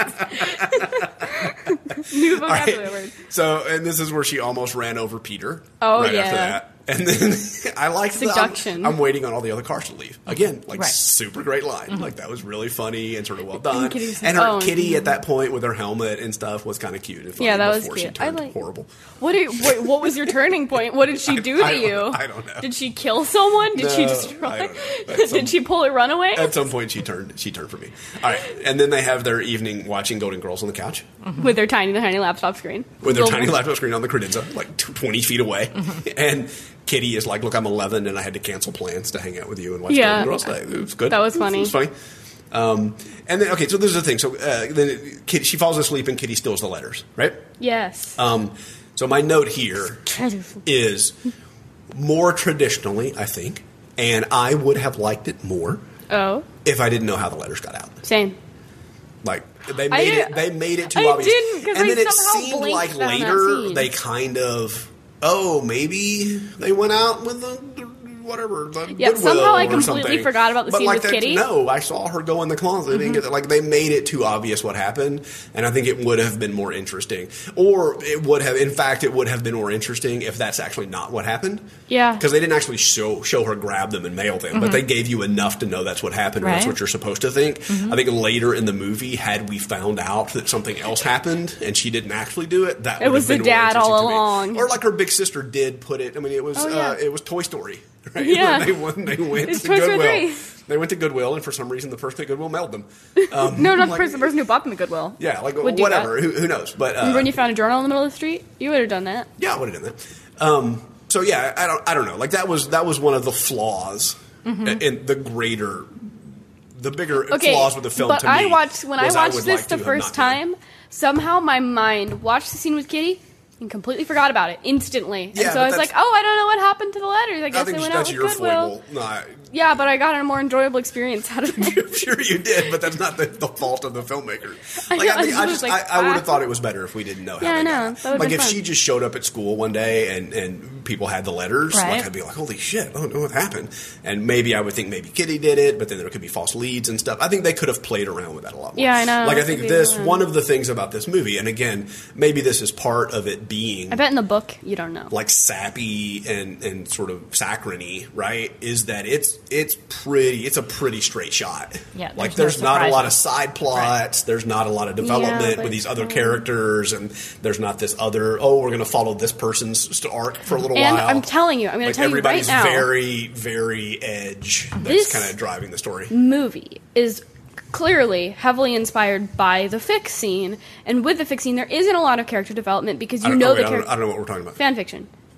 Thanks. New vocabulary word. So, and this is where she almost ran over Peter. Oh, right yeah. after that. And then I like Seduction. I'm waiting on all the other cars to leave. Again, like Right. super great line. Like that was really funny and sort of well done. And Kitty's- And her oh, Kitty at that point with her helmet and stuff was kind of cute and funny Yeah, that was before cute. she turned I like- horrible. What was your turning point? What did she do to you? I don't know. Did she kill someone? Did she No, destroy? I don't know. At some- Did she pull a runaway? At some point she turned for me. All right. And then they have their evening watching Golden Girls on the couch With their tiny laptop screen. with their Little- tiny laptop screen on the credenza, like 20 feet away. And Kitty is like, look, I'm 11 and I had to cancel plans to hang out with you and watch Yeah. Golden Girls. It was good. That was funny. It was funny. And then, okay, so this is the thing. So then Kitty, she falls asleep and Kitty steals the letters, right? Yes. So my note here is more traditionally, I think, and I would have liked it more Oh, if I didn't know how the letters got out. same. Like they I made didn't- it. They made it too I obvious. didn't, 'cause and I then it somehow seemed blinked like on that later scene. they kind of, oh, maybe they went out with the whatever. The Yeah, Goodwill somehow I or completely something. forgot about the But scene like with Kitty. No, I saw her go in the closet and get like they made it too obvious what happened, and I think it would have been more interesting, or it would have. In fact, it would have been more interesting if that's actually not what happened. Yeah. Because they didn't actually show her grab them and mail them, but they gave you enough to know that's what happened. And that's Right. what you're supposed to think. I think later in the movie, had we found out that something else happened and she didn't actually do it, that It would was have been the more dad all interesting to me. along. Or like her big sister did put it. I mean, it was Oh, yeah. it was Toy Story. Right? Yeah. They went It's to Toy Story Goodwill. 3. They went to Goodwill, and for some reason, the person at Goodwill mailed them. No, not like- the person who bought them at Goodwill. Yeah, like Would do whatever. that. Who knows? But Remember when you found a journal in the middle of the street? You would have done that. yeah, I would have done that. So yeah, I don't know. Like that was one of the flaws in the bigger flaws with the film. But to me I watched when I was watched would this like the to have first not done. time. Somehow my mind watched the scene with Kitty and completely forgot about it instantly. Yeah, and so but I was that's- like, "Oh, I don't know what happened to the letters. I I guess they think went out that's with your Goodwill." foible. No, Yeah, but I got a more enjoyable experience out of it. I'm sure you did, but that's not the fault of the filmmaker. I Like, know, I, think, I I was just, like, I would ah. have thought it was better if we didn't know how Yeah, they I know. got it. That would've Like been if fun. she just showed up at school one day and people had the letters, Right. like I'd be like, holy shit, I don't know what happened. And maybe I would think maybe Kitty did it, but then there could be false leads and stuff. I think they could have played around with that a lot more. Yeah, I know. Like I think Maybe this, they would. one of the things about this movie, and again, maybe this is part of it being I bet in the book you don't know. like sappy and sort of saccharine, right? Is that it's a pretty straight shot. Yeah, like there's there's no not a lot of surprises. side plots. There's not a lot of development but with these other it's- characters, and there's not this other. Oh, we're going to follow this person's arc for a little And while. I'm telling you, I'm going like to tell you right everybody's now. very, very edge. That's This- kind of driving the story. Movie is clearly heavily inspired by the fic scene, and with the fic scene, there isn't a lot of character development because I you don't, know oh, wait, the I character. don't know what we're talking about. Fan fiction.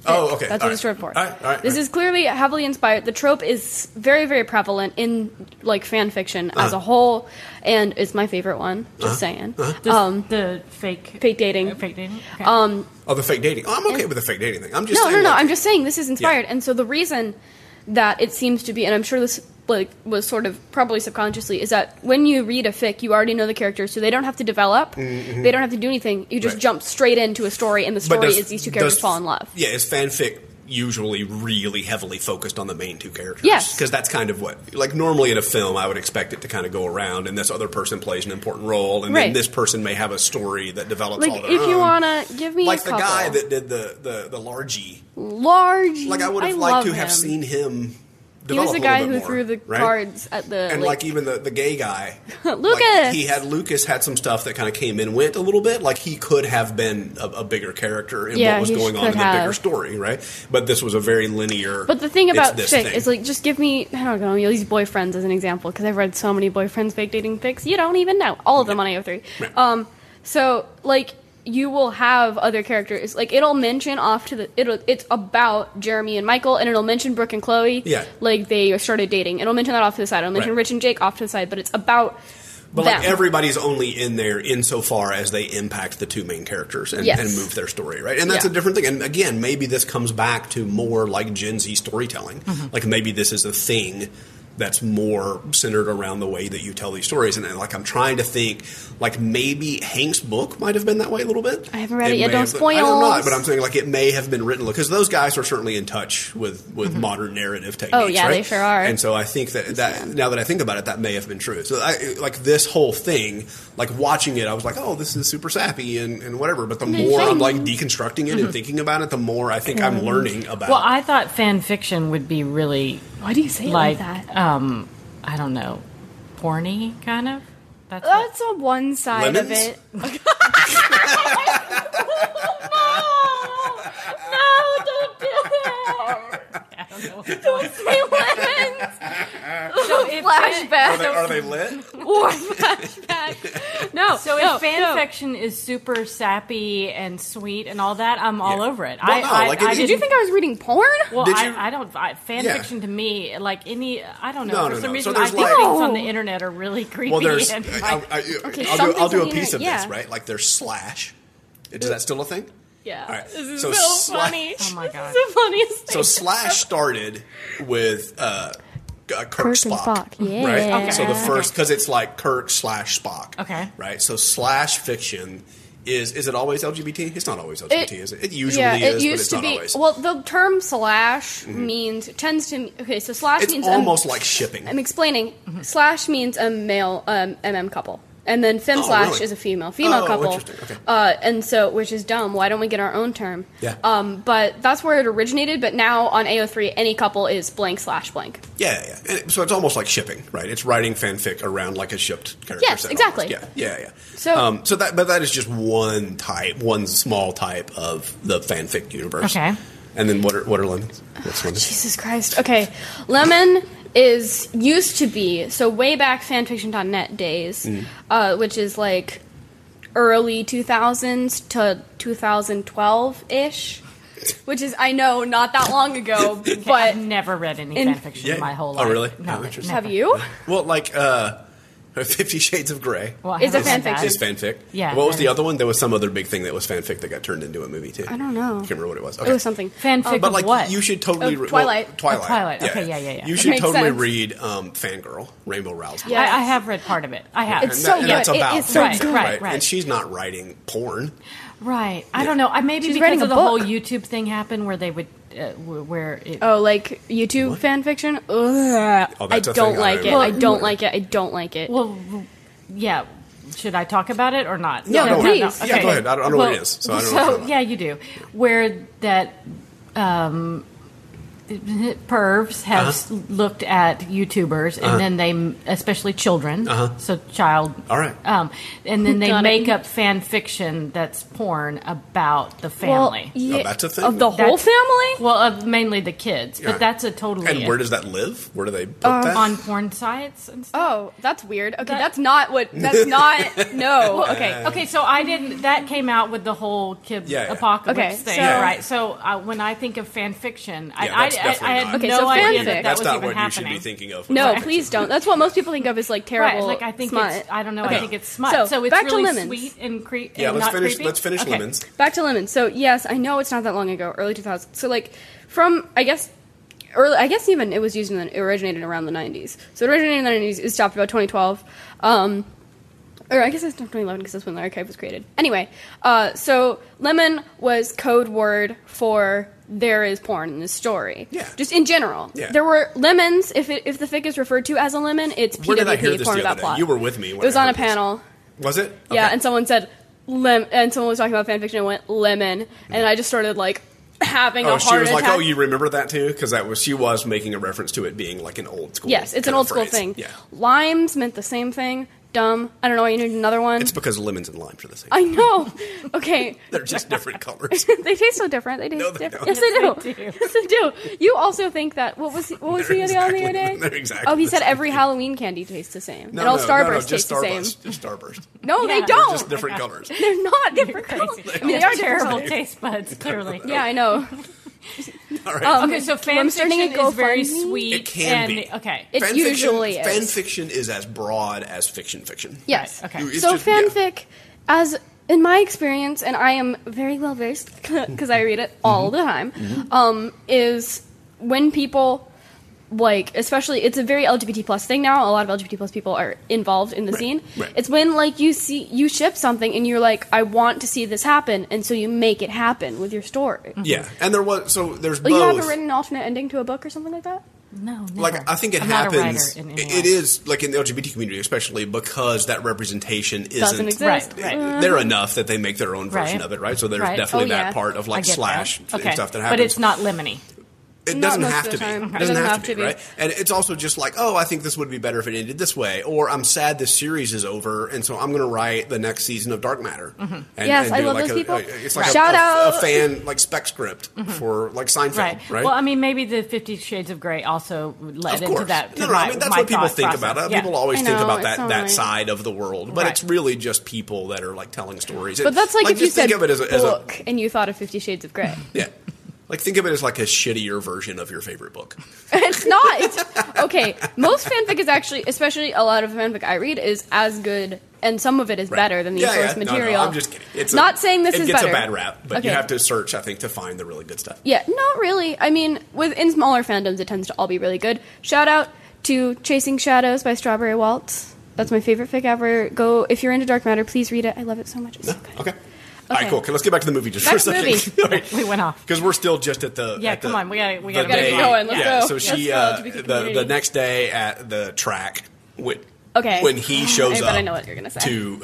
Oh, okay. That's All what it's short for. All right. This is clearly heavily inspired. The trope is very, very prevalent in like fan fiction as a whole, and it's my favorite one. Just saying. The fake Dating. Fake dating. Okay. Oh, the fake dating. Oh, I'm okay with the fake dating thing. I'm just No. saying, like, I'm just saying this is inspired, Yeah. and so the reason that it seems to be, and I'm sure this like was sort of probably subconsciously, is that when you read a fic, you already know the characters, so they don't have to develop. They don't have to do anything. You just Right. jump straight into a story, and the But story does- is these two characters does- fall in love. Yeah, is fanfic usually really heavily focused on the main two characters? Yes. Because that's kind of what, like, normally in a film, I would expect it to kind of go around, and this other person plays an important role, and then Right. this person may have a story that develops all Like their if own. you wanna give me like a the couple. guy that did the Largy. Large. Like, I would have liked to have seen him He develop was the a little guy bit who more, threw the right? cards at the And like even the gay guy, Lucas. Lucas had some stuff that kind of came and went a little bit. Like he could have been a bigger character in Yeah, what was he going on could in the bigger have. story, right? But this was a very linear. But the thing it's about this fic thing. is like, just give me, I don't know, these boyfriends as an example, because I've read so many boyfriends fake dating fics. You don't even know all of them on AO3. Right. So like you will have other characters. Like it'll mention it's about Jeremy and Michael, and it'll mention Brooke and Chloe. Yeah. Like they started dating. It'll mention that off to the side. It'll mention Right. Rich and Jake off to the side. But it's about But them. like everybody's only in there insofar as they impact the two main characters and, Yes. and move their story, right? And that's Yeah. a different thing. And again, maybe this comes back to more like Gen Z storytelling. Like maybe this is a thing that's more centered around the way that you tell these stories. And like I'm trying to think, like maybe Hank's book might have been that way a little bit. I haven't read it yet. may Don't have been- spoil. I don't know, but I'm saying like it may have been written because those guys are certainly in touch with modern narrative techniques. Oh, yeah, right? they sure are. And so I think that now that I think about it, that may have been true. So like this whole thing, like watching it, I was like, oh, this is super sappy and whatever. But the more I'm like deconstructing it and thinking about it, the more I think I'm learning about. Well, I thought fan fiction would be really Why do you say like, it like that? I don't know, porny kind of. That's That's on one side of Lemons? it. No, don't do that. Don't say lemons. so if Flashback. are they lit? Or flashback. No. So no, if fan no. fiction is super sappy and sweet and all that, I'm all Yeah. over it. Well, no, like it- Did you think I was reading porn? Well, Did you- I don't. Fan Yeah. fiction to me, like any, I don't know. No, for some no. So reason, I there's think like- things on No. the internet are really creepy. Well, there's. and Okay, I'll some do things a on the piece of internet, this, yeah. right? Like there's slash. Is that still a thing? Yeah. All right. This is So so funny. Oh my God. This is the funniest So thing. slash started with Kirk and Spock, Spock, yeah. right? Okay. So the first because it's like Kirk / Spock, Okay. right? So slash fiction is it always LGBT? It's not always LGBT, is it? It usually yeah, is, it but used it's to not be. always. Well, the term slash tends to. Okay, so slash It's means almost like shipping. I'm explaining. Slash means a male MM couple, and then fem Oh, slash really? is a female Oh, couple. interesting. Okay. And so, which is dumb. Why don't we get our own term? Yeah. But that's where it originated. But now on AO3, any couple is blank slash blank. Yeah. So it's almost like shipping, right? It's writing fanfic around like a shipped character. Yes, set exactly. almost. Yeah. So- but that is just one small type of the fanfic universe. Okay. And then what are lemons? What's lemons? Jesus Christ. Okay. Lemon used to be, so way back fanfiction.net days, which is like early 2000s to 2012-ish, which is, I know, not that long ago, I've but never read any in- fan fiction in my whole Oh, life. really? No, Oh, interesting. have you? Well, like 50 Shades of Grey Well, I It's a haven't read fanfiction. that. is fanfic. Yeah, What was that the is. other one? There was some other big thing that was fanfic that got turned into a movie too. I don't know. I can't remember what it was. It was something. Fanfic But of like what? you should totally Oh, Twilight. Twilight. Oh, Twilight. Okay, yeah. You That should makes totally sense. read Fangirl, Rainbow Rousey. Yeah. I have read part of it. I have. It's so and good. that's It about is so fanfic, good. right? Right. And she's not writing porn. Right. I don't know. Maybe She's because writing of a the whole book. YouTube thing happened where they would, where it. Oh, like YouTube fanfiction? Ugh. Oh, I that's a don't thing? like I it. don't I know. don't like it. I don't like it. Well, yeah. Should I talk about it or not? No, go please. ahead. Yeah, go ahead. I don't know what it is, so I don't know. what you're talking yeah, you do. Where that pervs have looked at YouTubers, and then they, especially children, so child, All right. and then they Got it. make up fan fiction that's porn about the family. Well, Oh, that's a thing? Of the whole family? Well, of mainly the kids, but Yeah. that's a totally And where does that live? Where do they put that? on porn sites and stuff. Oh, that's weird. Okay, that's not what. That's not. No. Okay. Okay, so I didn't. That came out with the whole kid Yeah, yeah. apocalypse Okay, thing, so- right? So when I think of fan fiction, Yeah, I that's definitely had not. Okay, no so idea fanfic. that That's was not even what happening. you should be thinking of. No, with please fiction. don't. That's what most people think of as like terrible. Right, like I think smut. it's. I don't know. Okay. I think it's smut. So it's back to really Lemons. sweet and creepy. Yeah, let's not finish. creepy? Let's finish Okay. Lemons. Back to Lemons. So yes, I know it's not that long ago, early 2000s. So like from I guess early. I guess even it was used in it originated around the 90s. So it originated in the 90s. It stopped about 2012. Or I guess it's not 2011 because that's when the archive was created. Anyway, so lemon was code word for there is porn in this story. Yeah. Just in general. Yeah. There were lemons. If the fic is referred to as a lemon, it's Where did I hear PWP, this porn the without other day? plot. You were with me when It was I on a heard this. panel. Was it? Yeah, Okay. and someone said and someone was talking about fanfiction and went lemon, and I just started like having a Oh, she heart was like, attack. "Oh, you remember that too?" Because she was making a reference to it being like an old school. Yes, it's an kind of old school phrase. thing. Yeah, Limes meant the same thing. Dumb. I don't know why you need another one. it's because lemons and limes are the same. I know. Okay. They're just different colors. They taste so different. They taste No, they different. don't. Yes, they do. Yes, they do. Yes, they do. You also think that. What was he They're on the other day? They're exactly Oh, he the said same every thing. Halloween candy tastes the same, No, and all no, Starburst just taste the same. Starburst. Just Starburst. No, Yeah. they They're don't. Just different colors. They're not different Crazy. colors. I mean, they are different Terrible colors. taste buds, clearly. Yeah, I know. All right. Okay, so fan I'm starting fiction a is very GoFundMe. sweet. It can and, be. Okay. It Fan usually fiction, is. Fan fiction is as broad as fiction. Yes. Okay. It's So just- yeah. fanfic, as in my experience, and I am very well versed because I read it all the time, is when people like, especially, it's a very LGBT plus thing now. A lot of LGBT plus people are involved in the scene. right. It's when like you ship something and you're like, I want to see this happen, and so you make it happen with your story. Yeah, and there's Like, you have both. a written alternate ending to a book or something like that. No, never. Like I think it I'm happens. Not a writer in any It way. is like in the LGBT community, especially because that representation Doesn't isn't exist. Right. They're enough that they make their own version Right. of it, right? So there's Right. definitely Oh, yeah. that part of I like get slash that. and Okay. stuff that happens. But it's not lemony. It Not doesn't most have of to the be. time. It Okay. doesn't have to be, right? And it's also just like, oh, I think this would be better if it ended this way, or I'm sad this series is over, and so I'm going to write the next season of Dark Matter. And, Yes, I do love like those people. It's like Shout a out. fan like spec script for like Seinfeld, right? Well, I mean, maybe the 50 Shades of Grey also led Of into course. that. No, to I mean, that's my what people thought think process. about it. Yeah. People always I think know, about it's that not- side of the world, but Right. it's really just people that are like telling stories. But that's like if you just think said of it as a book and you thought of 50 Shades of Grey. yeah. Like think of it as like a shittier version of your favorite book. It's not. Okay, most fanfic is actually, especially a lot of fanfic I read, is as good, and some of it is better than the source material. No, I'm just kidding. It's not saying this it is gets better. a bad rap, but you Okay. have to search, I think, to find the really good stuff. Yeah, not really. I mean, in smaller fandoms, it tends to all be really good. Shout out to Chasing Shadows by Strawberry Waltz. That's my favorite fic ever. Go, if you're into Dark Matter, please read it. I love it so much. It's so good. Okay. All right, cool. Okay, let's get back to the movie just Back for a to the second. movie. We went off. Because we're still just at the Yeah, come on. We gotta gotta day- get going. Let's yeah, go. So she Let's go, LGBT the community. next day at the track when Okay. when he shows I bet up I know what you're gonna say.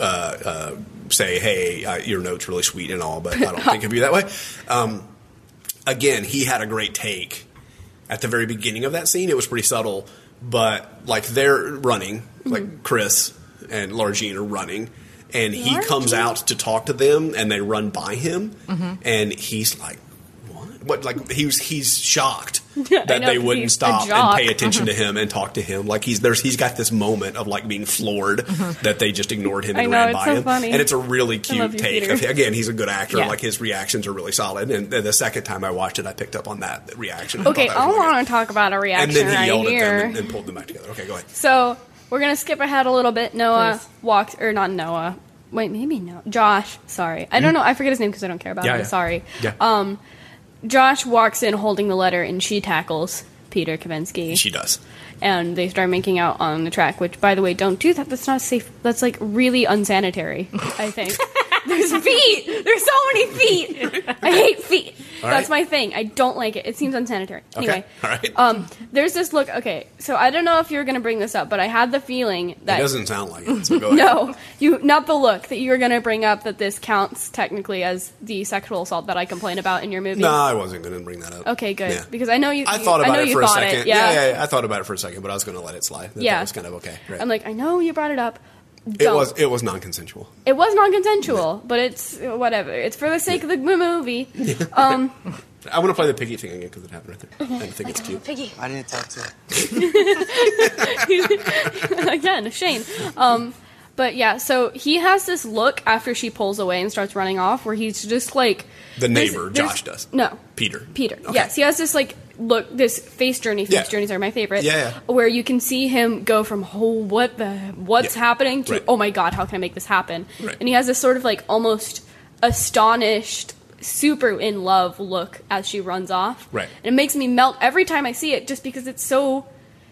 to say, hey, your note's really sweet and all, but I don't think of you that way. Again, he had a great take at the very beginning of that scene. It was pretty subtle, but like they're running, like Chris and Laura Jean are running, and he Laura comes Jean? out to talk to them, and they run by him, and he's like, "What?" Like he's shocked that know, they 'cause wouldn't he's a stop and jock. pay attention to him and talk to him. Like he's got this moment of like being floored that they just ignored him and I know, ran it's by so him, funny. and it's a really love cute you, take. Peter. Again, he's a good actor. Yeah. Like his reactions are really solid, and the second time I watched it, I picked up on that reaction. Okay, thought that I was really want good. to talk about a And reaction then he right yelled here. at them and pulled them back together. Okay, go ahead. So we're gonna skip ahead a little bit. Noah Please. walks, or not Noah. Wait, maybe no. Josh. Sorry, I don't know. I forget his name because I don't care about Yeah, him. yeah. Sorry. Yeah. Josh walks in holding the letter, and she tackles Peter Kavinsky, She does. and they start making out on the track. Which, by the way, don't do that. That's not safe. That's like really unsanitary. I think. There's feet. There's so many feet. I hate feet. All That's right. my thing. I don't like it. It seems unsanitary. Anyway, Okay. All right. there's this look. Okay, so I don't know if you're going to bring this up, but I had the feeling It that doesn't sound like it, so go ahead. no, not the look that you were going to bring up that this counts technically as the sexual assault that I complain about in your movie. No, I wasn't going to bring that up. Okay, good. Yeah. Because I know you. I thought about know it you for a thought second. It. Yeah. I thought about it for a second, but I was going to let it slide. Yeah. That was kind of okay. Right. I'm like, I know you brought it up. it Don't. was non-consensual. It was non-consensual, but it's whatever. It's for the sake of the movie. I want to play the piggy thing again because it happened right there. I think it's cute. Piggy. I didn't talk to her. Again, Shane. But yeah, so he has this look after she pulls away and starts running off, where he's just like The neighbor, there's- Josh, does. No, Peter. Peter. Okay. Yes, he has this like look, this face journey. Face Yeah. journeys are my favorite. Yeah. Where you can see him go from what's Yeah. happening to Right. oh my god, how can I make this happen? Right. And he has this sort of like almost astonished, super in love look as she runs off. Right. And it makes me melt every time I see it, just because it's so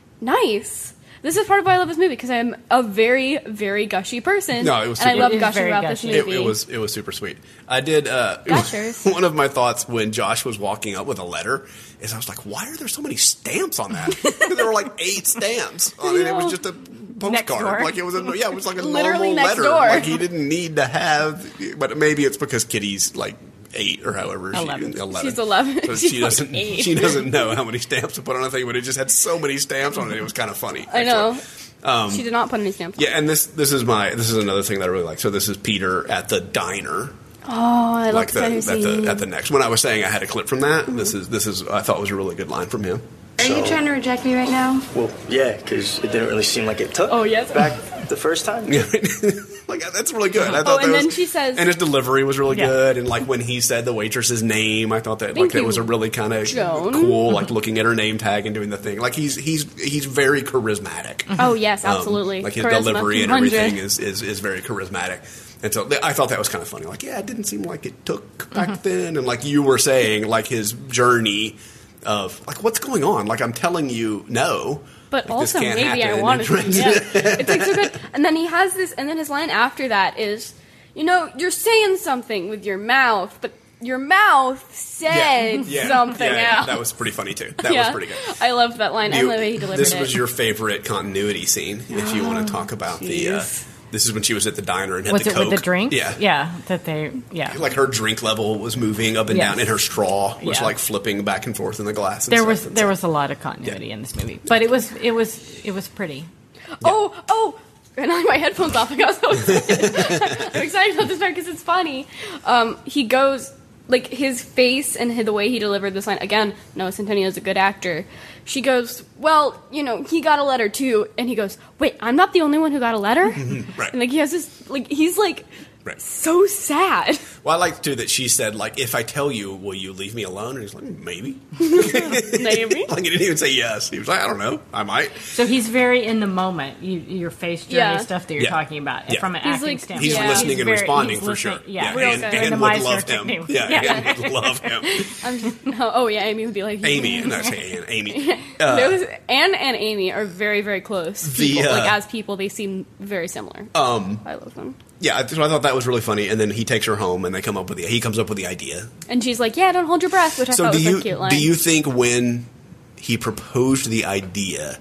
nice. This is part of why I love this movie, because I'm a very, very gushy person. No, it was and I super- love It is gushing very about this gushy. movie. It was super sweet. I did. Gushers. One of my thoughts when Josh was walking up with a letter is I was like, why are there so many stamps on that? There were like 8 stamps on it. It was just a Next door. postcard. Like it was it was like a Literally normal next letter. door. Like he didn't need to have. But maybe it's because Kitty's like 8 or however 11. She's 11. So She's she like doesn't. 8. She doesn't know how many stamps to put on a thing, but it just had so many stamps on it. It was kind of funny. I know. actually. She did not put any stamps on. Yeah, and this is another thing that I really like. So this is Peter at the diner. Oh, I love Like the diner scene. at the next. When I was saying I had a clip from that, this is I thought was a really good line from him. Are you trying to reject me right now? Well, yeah, because it didn't really seem like it took Oh, yes. back the first time. Yeah, like that's really good. I thought and that then was- she says- and his delivery was really Yeah. good. And like when he said the waitress's name, I thought that Thank that you, was a really kind of Joan. cool. Like looking at her name tag and doing the thing. Like he's very charismatic. Oh, yes, absolutely. Like his Charisma delivery and 100. everything is very charismatic. And so I thought that was kind of funny. Like, yeah, it didn't seem like it took back then. And like you were saying, like his journey of like, what's going on? Like I'm telling you, no. But Like, this also, can't maybe I happen. wanted to. Yeah. It's like so good. And then he has this, and then his line after that is, you're saying something with your mouth, but your mouth said something yeah, else. that was pretty funny too. That was pretty good. I loved that line. I love the way he delivered This it. was your favorite continuity scene, if you want to talk about jeez. this is when she was at the diner and had Was the it Coke. with the drink? Yeah. Yeah. That they, yeah. Like her drink level was moving up and Yes. down, and her straw was Yeah. like flipping back and forth in the glass. And There stuff. was And there so- was a lot of continuity Yeah. in this movie, but it was pretty. Oh! And I had my headphones off. I got so excited. I'm excited about this part because it's funny. He goes, like, his face and the way he delivered this line. Again, Noah Centineo is a good actor. She goes, well, he got a letter too. And he goes, wait, I'm not the only one who got a letter? Right. And, like, he has this, like, he's, like, Right. so sad. Well, I liked too that she said, like, if I tell you, will you leave me alone? And he's like, maybe. Maybe. Like, he didn't even say yes. He was like, I don't know. I might. So he's very in the moment. Your face journey Yeah. stuff that you're Yeah. talking about Yeah. from an He's acting like- standpoint. He's Yeah. listening and very- responding he's for listening- sure. Yeah, Real and, good. and The would Meisner love him. technique. Yeah, Yeah. and would love him. Amy would be like... Amy, and I say Amy. Anne and Amy are very, very close. The, People. Like, as people, they seem very similar. I love them. Yeah, so I thought that was really funny. And then he takes her home, and he comes up with the idea. And she's like, yeah, don't hold your breath, which I So thought do was you a cute line. do you think when he proposed the idea,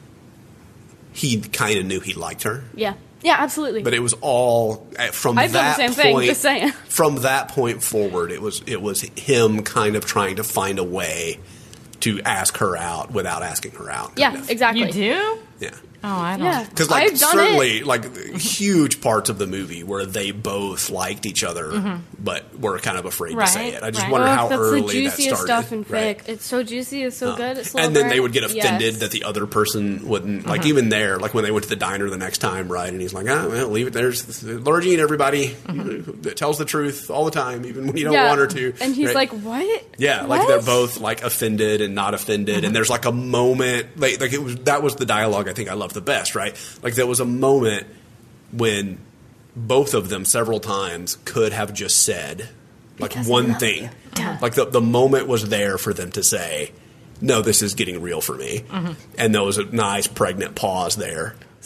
he kind of knew he liked her? Yeah. Yeah, absolutely. But it was all from I feel the that same thing, point. just saying. From that point forward, it was him kind of trying to find a way to ask her out without asking her out. kind Yeah, of. exactly. You do? Yeah. Oh, I don't. Yeah. Because like I've done certainly it. like huge parts of the movie where they both liked each other, but were kind of afraid to say Right, it. I just right. wonder Oh, how that's early the that juiciest started. stuff in Right. fic. It's so juicy. It's so good. It's slow And then burn. they would get offended Yes. that the other person wouldn't like even there, like when they went to the diner the next time, right? And he's like, well, leave it. There's Lurgine, everybody that tells the truth all the time, even when you don't Yeah. want her to. And he's right? like, what? Yeah, like What? they're both like offended and not offended, and there's like a moment, like that was the dialogue I think I loved the best, right? Like there was a moment when both of them several times could have just said like Because I one love thing, you. Yeah. like the moment was there for them to say, no, this is getting real for me, and there was a nice pregnant pause there.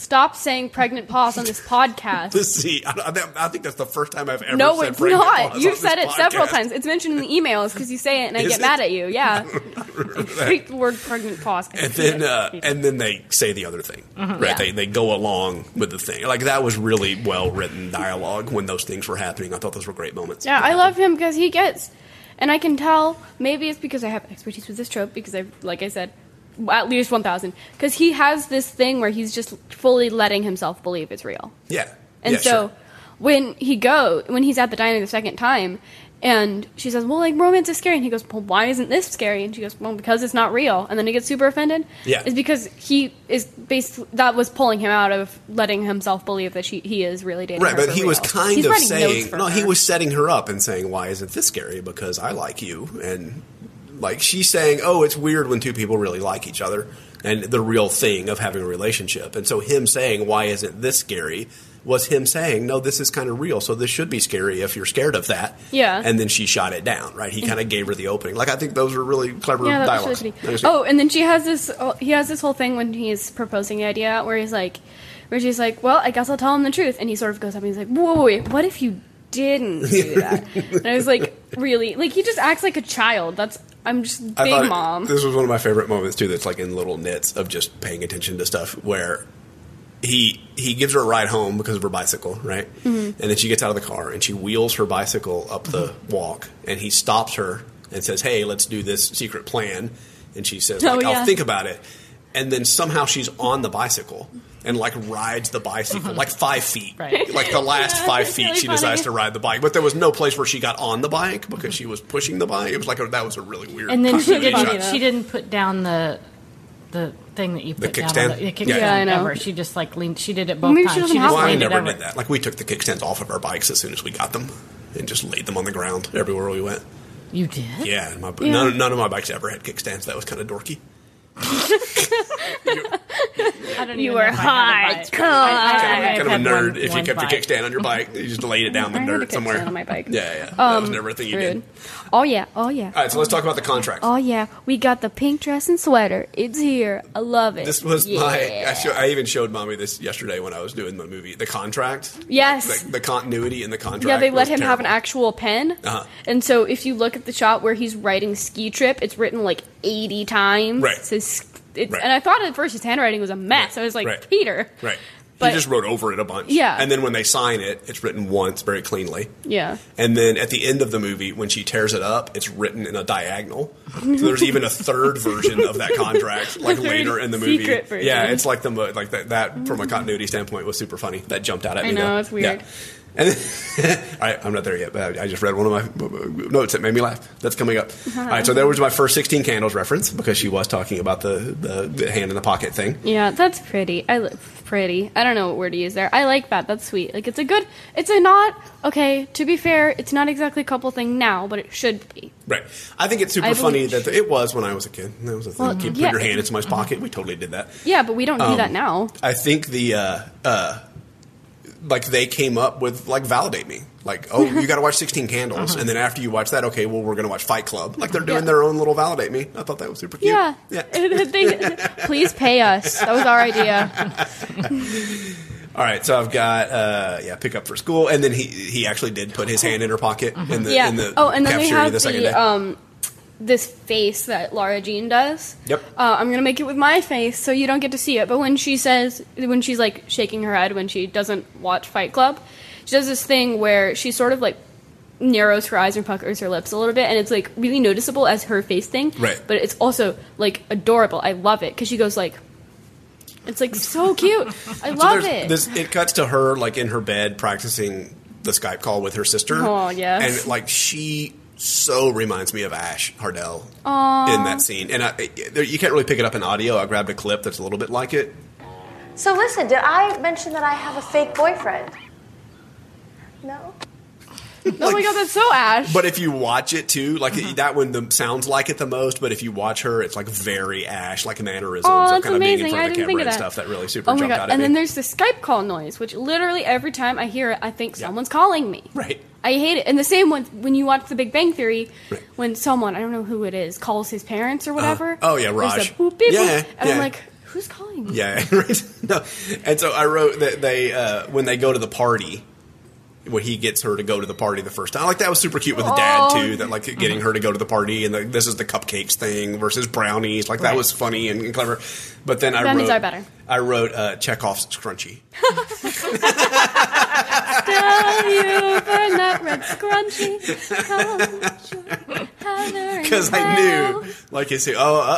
Stop saying pregnant pause on this podcast. See, I think that's the first time I've ever No, said it's pregnant not. pause You've on said this it several podcast. times. It's mentioned in the emails because you say it and I Is get it? mad at you. Yeah. I hate the word pregnant pause. I And hate then, it. and then they say the other thing, right? Yeah. They go along with the thing. Like that was really well written dialogue when those things were happening. I thought those were great moments. Yeah, I love him because he gets, and I can tell, maybe it's because I have expertise with this trope, because I've, like I said, at least 1,000, because he has this thing where he's just fully letting himself believe it's real. Yeah. And Yeah, so sure. when he's at the diner the second time, and she says, well, like, romance is scary. And he goes, well, why isn't this scary? And she goes, well, because it's not real. And then he gets super offended. Yeah. It's because he is basically, that was pulling him out of letting himself believe that he is really dating Right, her but for he was real. kind He's of writing notes saying, for no, he her. was setting her up and saying, why isn't this scary? Because I like you. And like she's saying, oh, it's weird when two people really like each other and the real thing of having a relationship. And so him saying, why isn't this scary? Was him saying, no, this is kind of real, so this should be scary if you're scared of that. Yeah. And then she shot it down, right? He kind of gave her the opening. Like, I think those are really clever Yeah, that was dialogues. really That pretty. was good. Oh, and then he has this whole thing when he's proposing the idea where she's like, well, I guess I'll tell him the truth. And he sort of goes up and he's like, whoa, wait, what if you didn't do that? And I was like, really? Like, he just acts like a child. I'm just I big thought mom. This was one of my favorite moments, too, that's like in little nits of just paying attention to stuff where he gives her a ride home because of her bicycle, right? Mm-hmm. And then she gets out of the car and she wheels her bicycle up the walk and he stops her and says, hey, let's do this secret plan. And she says, like, I'll think about it. And then somehow she's on the bicycle and like rides the bicycle like 5 feet. Right. Like the last 5 feet really she funny. decides to ride the bike. But there was no place where she got on the bike because she was pushing the bike. It was like that was a really weird And then she continuity shot. didn't put down the thing that you put down. kickstand? The kickstand Yeah, I know. ever. She just like leaned. She did it both Maybe she times. doesn't She have just Well, I leaned it never over. did that. Like we took the kickstands off of our bikes as soon as we got them and just laid them on the ground everywhere we went. You did? Yeah, and none of my bikes ever had kickstands. That was kind of dorky. I don't You even were know if I had a bike. Kind of a had nerd one- if you one kept bike. your kickstand on your bike. You just laid it down in the I had a dirt somewhere. kickstand on my bike. Yeah. That was never a thing you did. Rude. Oh yeah, oh yeah. All right, so let's talk about the contract. Oh yeah, we got the pink dress and sweater. It's here. I love it. This was yeah. I even showed Mommy this yesterday when I was doing my movie. The contract. Yes. The continuity in the contract. Yeah, they let was him have an terrible. actual pen. Uh-huh. And so if you look at the shot where he's writing ski trip, it's written like 80 times. Right. It says, Right. And I thought at first his handwriting was a mess. I was like, Right. Peter. Right. But- He just wrote over it a bunch. Yeah. And then when they sign it, it's written once very cleanly. Yeah. And then at the end of the movie, when she tears it up, it's written in a diagonal. So there's even a third version of that contract, like third later in the movie. secret version. Yeah, it's like that from a continuity standpoint was super funny. That jumped out at me. I know, though. it's weird. Yeah. And then, all right, I'm not there yet, but I just read one of my notes that made me laugh. That's coming up. All right, so there was my first 16 Candles reference because she was talking about the hand in the pocket thing. Yeah, that's pretty. Pretty. I don't know what word to use there. I like that. That's sweet. Like, okay, to be fair, it's not exactly a couple thing now, but it should be. Right. I think it's super I funny believe- that it was when I was a kid. That was a thing. Well, Put yeah. your hand in somebody's pocket. We totally did that. Yeah, but we don't do that now. I think like they came up with like validate me. Like, oh, you got to watch 16 Candles, and then after you watch that, okay, well, we're going to watch Fight Club. Like they're doing their own little validate me. I thought that was super cute. Yeah. Please pay us. That was our idea. All right, so I've got pick up for school, and then he actually did put his hand in her pocket in the in the and then we cafeteria have the second day. this face that Laura Jean does. Yep. I'm gonna make it with my face so you don't get to see it. But when she's like shaking her head when she doesn't watch Fight Club, she does this thing where she sort of like narrows her eyes and puckers her lips a little bit, and it's like really noticeable as her face thing. Right. But it's also like adorable. I love it because she goes like. It's like so cute. I love it. It cuts to her like in her bed practicing the Skype call with her sister. Oh, yes. And like she so reminds me of Ash Hardell in that scene. And you can't really pick it up in audio. I grabbed a clip that's a little bit like it. So listen, did I mention that I have a fake boyfriend? No? Oh my god, that's so Ash. But if you watch it too, like that one sounds like it the most. But if you watch her, it's like very Ash, like mannerisms Oh, of that's kind of being in amazing. front I of the didn't camera think of and that. stuff. That really super Oh my jumped god! out at And me. then there's the Skype call noise, which literally every time I hear it, I think someone's calling me. Right. I hate it. And the same when you watch The Big Bang Theory, Right. when someone, I don't know who it is, calls his parents or whatever. Oh, yeah, there's Raj. a boop, beep, Yeah, boop, and yeah. I'm like, Who's calling me? Yeah, right. No, and so I wrote that they when they go to the party, when he gets her to go to the party the first time, like that was super cute with the dad too. That like getting her to go to the party, and this is the cupcakes thing versus brownies. Like that was funny and clever. But then Brownies are better. I wrote Chekhov's scrunchie. Tell you for that red scrunchie. Because I knew, like, there's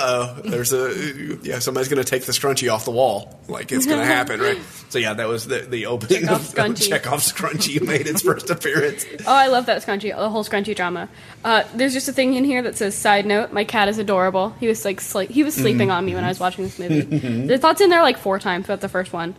somebody's going to take the scrunchie off the wall. Like, it's going to happen, right? So, yeah, that was the opening of Chekhov's scrunchie made its first appearance. Oh, I love that scrunchie, the whole scrunchie drama. There's just a thing in here that says, side note, my cat is adorable. He was, like, he was sleeping on me when I was watching this movie. The thought's in there, like, 4 times throughout the first one.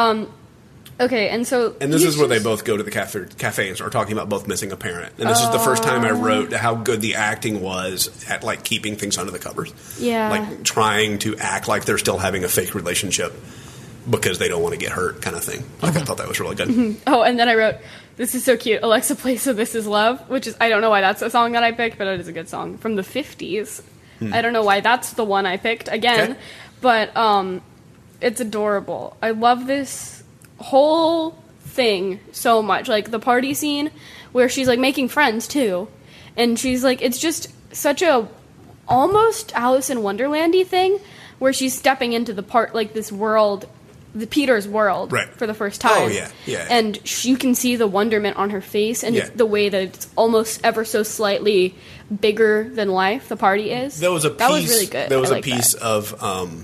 Okay, and so... And this is where they both go to the cafe and start talking about both missing a parent. And this is the first time I wrote how good the acting was at, like, keeping things under the covers. Yeah. Like, trying to act like they're still having a fake relationship because they don't want to get hurt kind of thing. Like, I thought that was really good. Oh, and then I wrote, this is so cute, Alexa plays So This Is Love, which is, I don't know why that's a song that I picked, but it is a good song. From the 50s. I don't know why that's the one I picked, again. Okay. But, it's adorable. I love this whole thing so much. Like, the party scene where she's, like, making friends, too. And she's, like, it's just such a almost Alice in Wonderland-y thing where she's stepping into this world, the Peter's world, right, for the first time. Oh, yeah. And you can see the wonderment on her face and the way that it's almost ever so slightly bigger than life the party is. That was really good. There was I a piece of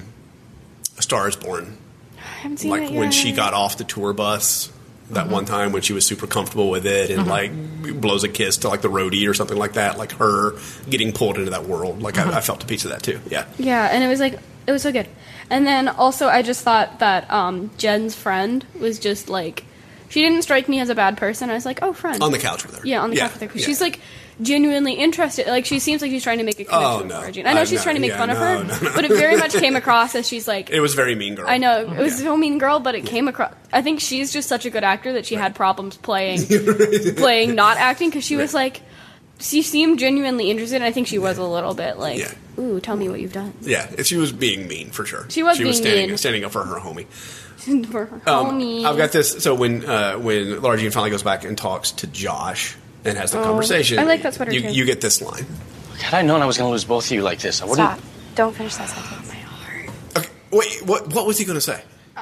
A Star Is Born. I haven't seen Like that yet. when she got off the tour bus that one time when she was super comfortable with it and like blows a kiss to like the roadie or something like that, like her getting pulled into that world. Like I felt a piece of that too. Yeah. Yeah, and it was so good. And then also I just thought that Jen's friend was just like, she didn't strike me as a bad person. I was like, oh, friend. On the couch with her. Yeah, on the couch with her. 'Cause she's like genuinely interested. Like, she seems like she's trying to make a connection with Regina. I know she's trying to make fun of her, but it very much came across as she's like... It was very Mean Girl. I know. It was so Mean Girl, but it came across... I think she's just such a good actor that she had problems playing not acting, because she was like... She seemed genuinely interested, and I think she was a little bit like, ooh, tell me what you've done. Yeah, she was being mean, for sure. She was being mean. standing up for her homie. For her homie. I've got this... So when Laura Jean finally goes back and talks to Josh... and has the conversation. I like that sweater, too. You get this line. Had I known I was going to lose both of you like this, I wouldn't... Stop. Don't finish that sentence. My heart. Okay, wait, what was he going to say?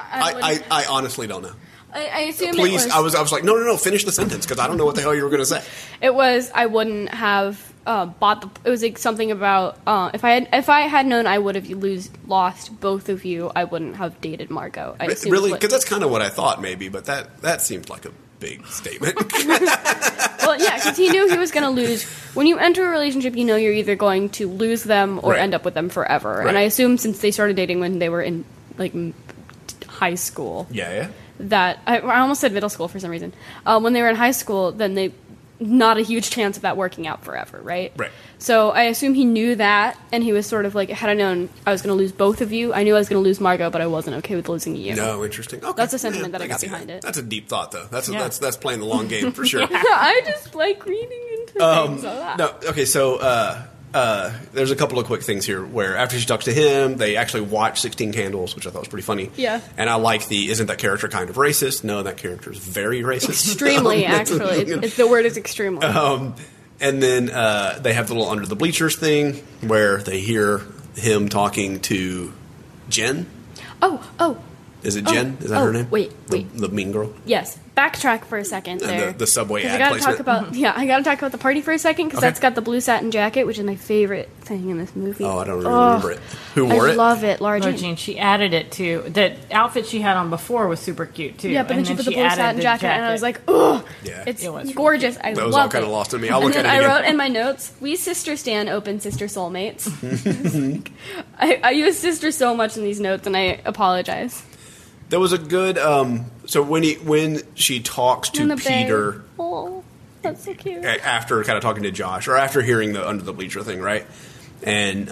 I honestly don't know. I assume Please, it I was like, no, finish the sentence, because I don't know what the hell you were going to say. It was, I wouldn't have bought the... It was like something about, if I had known I would have lost both of you, I wouldn't have dated Margot. I assumed Really? Because that's kind of what I thought, maybe, but that seemed like a big statement. Well, yeah, because he knew he was going to lose. When you enter a relationship, you know you're either going to lose them or end up with them forever. Right. And I assume since they started dating when they were in, like, high school... Yeah. That... I almost said middle school for some reason. When they were in high school, then not a huge chance of that working out forever, right? Right. So I assume he knew that, and he was sort of like, had I known I was going to lose both of you, I knew I was going to lose Margot, but I wasn't okay with losing you. No, interesting. Okay. That's a sentiment that I can got see behind that. it. That's a deep thought, though. That's playing the long game, for sure. I just like reading into things a lot. No, okay, so there's a couple of quick things here where after she talks to him, they actually watch 16 Candles, which I thought was pretty funny. Yeah. And I like isn't that character kind of racist? No, that character is very racist. Extremely, actually. The word is extremely. And then they have the little Under the Bleachers thing where they hear him talking to Jen. Oh. Is it Jen? Is that her name? Wait. The mean girl? Yes. Backtrack for a second there. And the subway 'Cause ad I placement. I gotta talk about the party for a second, because Okay. that's got the blue satin jacket, which is my favorite thing in this movie. Oh, I don't remember it. Who wore I it? love it, Laura Laura Jean. Jean, she added it to the outfit she had on before was super cute too. Yeah, but then and she put the blue added satin the jacket, and I was like, ugh, Yeah. it's It was gorgeous. I That was love all kind of it. lost on me. I'll And look at then it I again. wrote in my notes, we sister stan open sister soulmates. I use sister so much in these notes, and I apologize. There was a good so when she talks In to the bay. Peter Oh, that's so cute. after kind of talking to Josh or after hearing the Under the Bleacher thing, right? And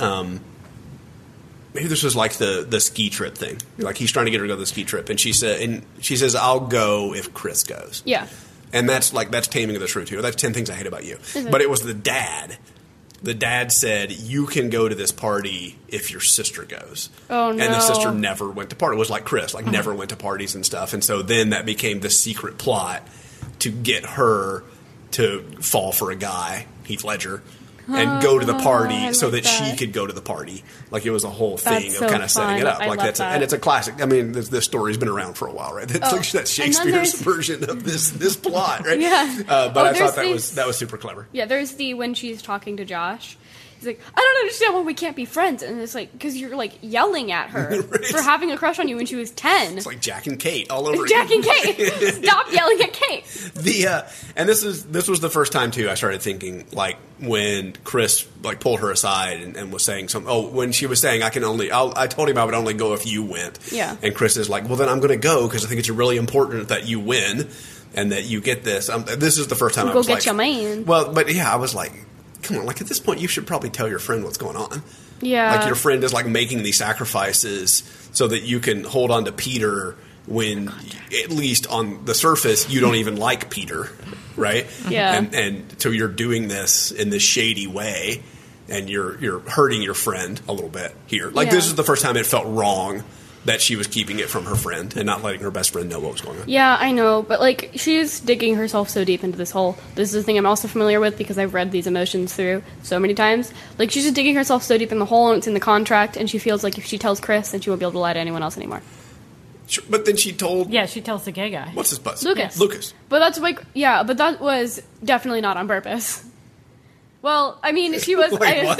maybe this was like the ski trip thing. Like he's trying to get her to go to the ski trip, and she says I'll go if Chris goes. Yeah. And that's Taming of the Shrew too. That's 10 Things I Hate About You. But it was the dad the dad said, you can go to this party if your sister goes. Oh, no. And the sister never went to parties. It was like Chris, like never went to parties and stuff. And so then that became the secret plot to get her to fall for a guy, Heath Ledger, and go to the party so that she could go to the party. Like, it was a whole thing That's of so kind of setting it fun. up. I Like love that's that. and it's a classic. I mean, this story's been around for a while, right? That's like that's Shakespeare's there's- version of this plot, right? Yeah. But Oh, I there's thought that was super clever. Yeah, there's the when she's talking to Josh. He's like, I don't understand why we can't be friends. And it's like, because you're like yelling at her Right. for having a crush on you when she was 10. It's like Jack and Kate all over Jack again. and Kate, stop yelling at Kate. And this was the first time too I started thinking, like, when Chris like pulled her aside and was saying when she was saying I told him I would only go if you went. Yeah. And Chris is like, well, then I'm going to go because I think it's really important that you win and that you get this. This is the first time I Go was get like, your man. Well, but yeah, I was like, come on, like at this point you should probably tell your friend what's going on. Yeah. Like, your friend is like making these sacrifices so that you can hold on to Peter when, at least on the surface, you don't even like Peter, right? Yeah. And so you're doing this in this shady way, and you're hurting your friend a little bit here. Like, Yeah. this is the first time it felt wrong that she was keeping it from her friend and not letting her best friend know what was going on. Yeah, I know, but like she's digging herself so deep into this hole. This is a thing I'm also familiar with because I've read these emotions through so many times. Like, she's just digging herself so deep in the hole, and it's in the contract, and she feels like if she tells Chris, then she won't be able to lie to anyone else anymore. Sure, but then she told... Yeah, she tells the gay guy. What's his buzz? Lucas. Lucas. But that's like, yeah, but that was definitely not on purpose. Well, I mean, she was. Wait, what?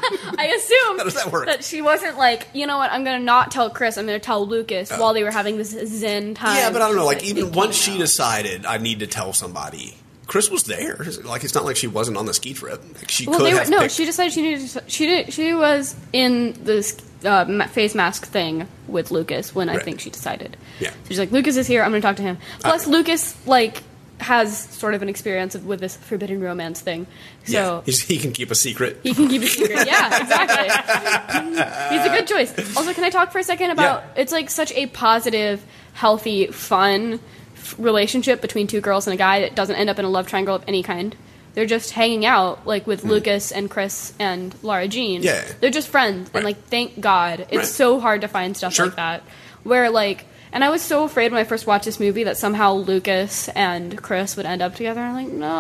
I assume How does that work? that she wasn't like, you know what, I'm going to not tell Chris, I'm going to tell Lucas while they were having this zen time. Yeah, but I don't know. Like, She's even it once came she out. decided I need to tell somebody, Chris was there. Like, it's not like she wasn't on the ski trip. Like, she Well, could they were, have no, picked. she decided she needed to. She was in this face mask thing with Lucas when I Right. think she decided. Yeah. So she's like, Lucas is here. I'm going to talk to him. Plus, Lucas like has sort of an experience with this forbidden romance thing. So Yeah, he can keep a secret. he can keep it secret. Yeah, exactly. He's a good choice. Also, can I talk for a second about it's like such a positive, healthy, fun relationship between two girls and a guy that doesn't end up in a love triangle of any kind. They're just hanging out, like with Lucas and Chris and Lara Jean. Yeah. They're just friends, Right. and like, thank God. It's Right. so hard to find stuff Sure. like that. Where like, and I was so afraid when I first watched this movie that somehow Lucas and Chris would end up together. I'm like, no.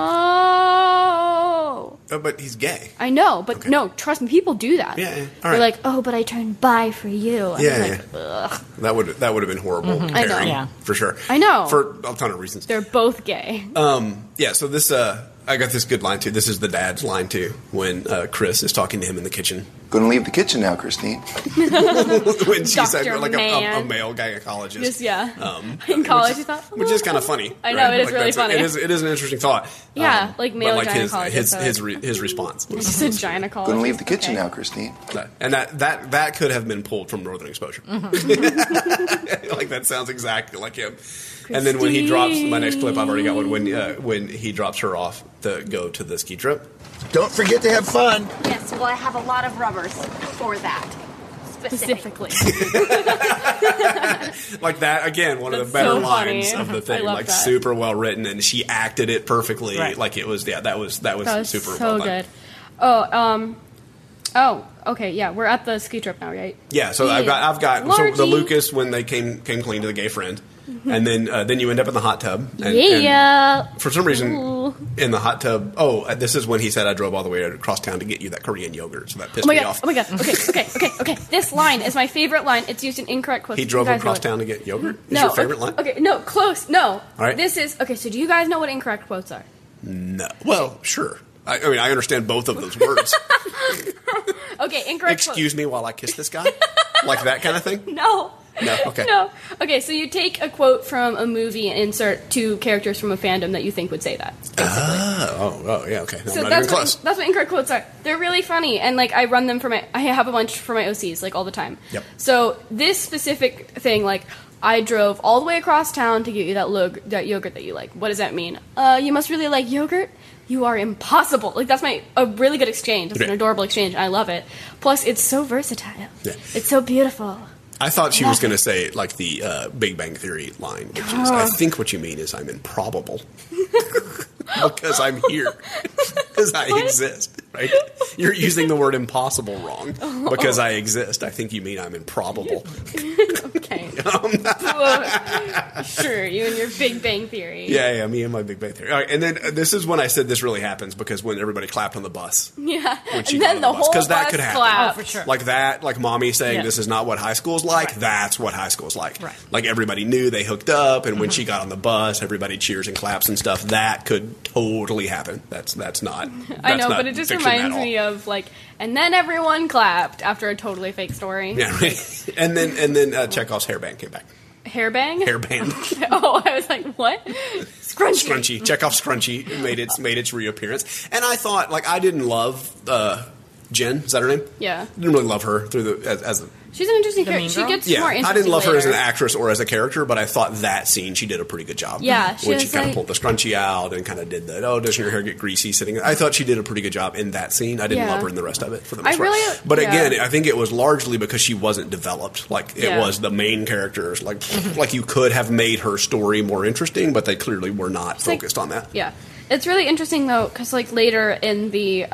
Oh, but he's gay. I know, but no, trust me, people do that. Yeah, yeah. All They're right. like, oh, but I turned bi for you. And Yeah, I'm like, ugh. That would have been horrible. I know. pairing, Yeah. for sure. I know. For a ton of reasons. They're both gay. Yeah, so this I got this good line too. This is the dad's line too when Chris is talking to him in the kitchen. Gonna leave the kitchen now, Christine. When she said Dr. like a Man. male gynecologist. Just, yeah. In college, you thought, which is kind of funny. I know, it is really that's- funny. It is an interesting thought. Yeah, like male but like gynecologist, his response was Just a gynecologist. Gonna leave the kitchen Okay. now, Christine. and that could have been pulled from Northern Exposure. Mm-hmm. Like, that sounds exactly like him. And then when he drops my next clip, I've already got one. When he drops her off to go to the ski trip. Don't forget to have fun. Yes, well, I have a lot of rubbers for that. Specifically. Like that again, one of the That's better so lines funny. of the I thing. love Like, that. super well written, and she acted it perfectly. Right. Like, it was that was That was super so well done. good. Oh, okay, yeah, we're at the ski trip now, right? Yeah, so I've got so Largy. the Lucas when they came clean to the gay friend, and then you end up in the hot tub. And, Yeah. and for some reason, Ooh. in the hot tub. Oh, this is when he said I drove all the way across town to get you that Korean yogurt. So that pissed Oh my me god! off. Oh my god! Okay. This line is my favorite line. It's used in incorrect quotes. He You drove guys know across it. town to get yogurt. Is No, your favorite line? Okay, no, close. No. All right. This is okay. So, do you guys know what incorrect quotes are? No. Well, sure. I mean, I understand both of those words. Okay, incorrect. Excuse me while I kiss this guy, like that kind of thing. No. No, okay. No. Okay, so you take a quote from a movie and insert two characters from a fandom that you think would say that. Oh, yeah, okay. No, So I'm not even that's close. what incorrect quotes are. They're really funny, and like I run them for I have a bunch for my OCs like all the time. Yep. So this specific thing, like I drove all the way across town to get you that yogurt that you like. What does that mean? You must really like yogurt. You are impossible. Like that's a really good exchange. It's an Yeah. adorable exchange. I love it. Plus, it's so versatile. Yeah. It's so beautiful. I thought she was going to say like the Big Bang Theory line, which is, I think what you mean is I'm improbable because I'm here. Because I exist, right? You're using the word impossible wrong. Because I exist. I think you mean I'm improbable. Okay. Sure, you and your Big Bang Theory. Yeah, me and my Big Bang Theory. All right, and then this is when I said this really happens, because when everybody clapped on the bus. Yeah. When she And got then on the bus, whole 'cause that bus could happen. clapped. Oh, for sure. Like that, like mommy saying Yeah. this is not what high school's like, that's what high school's like. Right. Like everybody knew they hooked up, and when she got on the bus, everybody cheers and claps and stuff. That could totally happen. That's not. I know, that's not but it just fiction at reminds all. me of like, and then everyone clapped after a totally fake story. Yeah, right. And then Chekhov's hairband came back. Hairbang? Hairband. Oh, I was like, what? Scrunchy. Scrunchy. Chekhov's Scrunchy made its reappearance. And I thought, like, I didn't love Jen. Is that her name? Yeah. Didn't really love her through the as a She's an interesting The character. mean She girl? gets yeah. more interesting I didn't love her as an later. actress or as a character, but I thought that scene she did a pretty good job. Yeah, she when she was kind of like- pulled the scrunchie out and kind of did that. Oh, doesn't your hair get greasy sitting? I thought she did a pretty good job in that scene. I didn't Yeah. love her in the rest of it for the I most part. really- But yeah. again, I think it was largely because she wasn't developed. Like it Yeah. was the main characters. Like you could have made her story more interesting, but they clearly were not like- focused on that. Yeah. It's really interesting though, because like later in the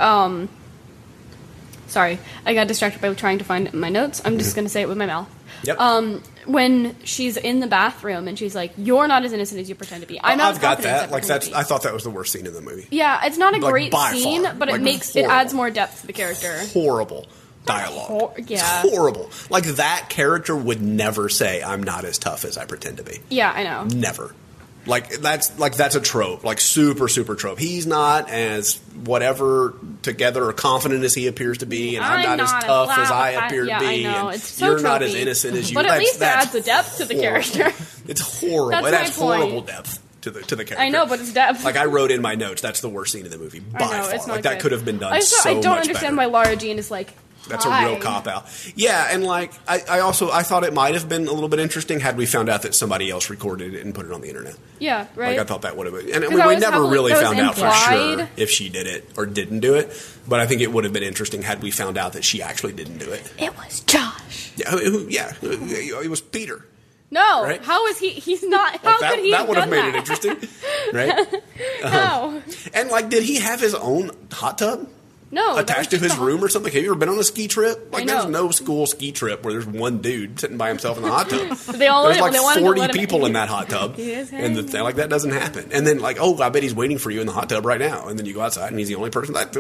sorry, I got distracted by trying to find my notes. I'm just going to say it with my mouth. Yep. When she's in the bathroom and she's like, "You're not as innocent as you pretend to be." I'm not. I've got as confident as that. Like pretend that's. to be." I thought that was the worst scene in the movie. Yeah, it's not a Like, great by scene, far. but it Like, makes horrible. it adds more depth to the character. Horrible dialogue. Yeah. It's horrible. Like that character would never say, "I'm not as tough as I pretend to be." Yeah, I know. Never. That's a trope. Like super trope. He's not as whatever together or confident as he appears to be, and I'm not as tough as I appear to be. I know. And It's so you're not as tropey. innocent as you. But at least it that's adds a depth to the horrible. character. It's horrible. That's It my adds point. horrible depth to the character. I know, but it's depth. Like I wrote in my notes, that's the worst scene in the movie by I know, far. it's not Like that good. could have been done I so much don't understand better. why Lara Jean is like. That's a "Hi." real cop out. Yeah, and like I thought it might have been a little bit interesting had we found out that somebody else recorded it and put it on the internet. Yeah, right. Like I thought that would have been, and that we was never heavily- really that was found out for sure implied. if she did it or didn't do it. But I think it would have been interesting had we found out that she actually didn't do it. It was Josh. Yeah, it was Peter. No, Right? how is he? He's not. How Like, could he that have would have done made that? it interesting, right? No, And like, did he have his own hot tub? no. that Attached was to just his a- room or something? Have you ever been on a ski trip? Like, I there's know. no school ski trip where there's one dude sitting by himself in the hot tub. They all There's they like wanted to 40 let him- people in that hot tub, He is and hanging. like that doesn't happen. And then like, oh, I bet he's waiting for you in the hot tub right now. And then you go outside, and he's the only person. What?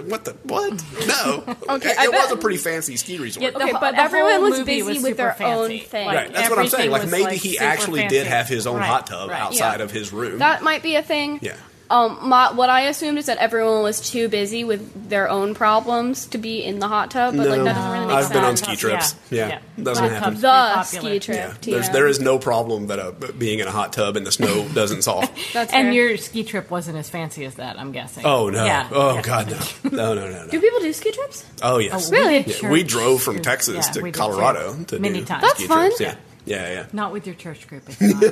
No. Okay, it I was bet- a pretty fancy ski resort. Yeah, Okay, but the everyone whole was movie busy was with their super own fancy. thing. Like, Right, that's what I'm saying. everything Like was, maybe he super actually did fancy. have his own Right, hot tub right. outside Yeah. of his room. That might be a thing. Yeah. What I assumed is that everyone was too busy with their own problems to be in the hot tub, but like that doesn't really make I've sense. been on ski trips. Yeah. Doesn't Hot happen. tubs The pretty popular. ski trip. Yeah, Tina. there is no problem that being in a hot tub in the snow doesn't solve. That's And fair. your ski trip wasn't as fancy as that, I'm guessing. Oh no! Yeah. Oh Yeah. god, no! No! Do people do ski trips? Oh yes, Oh, Really? Yeah, Church we drove from group. Texas Yeah, to we did Colorado too. to Many do times. That's ski fun. trips. Yeah. Not with your church group. It's not.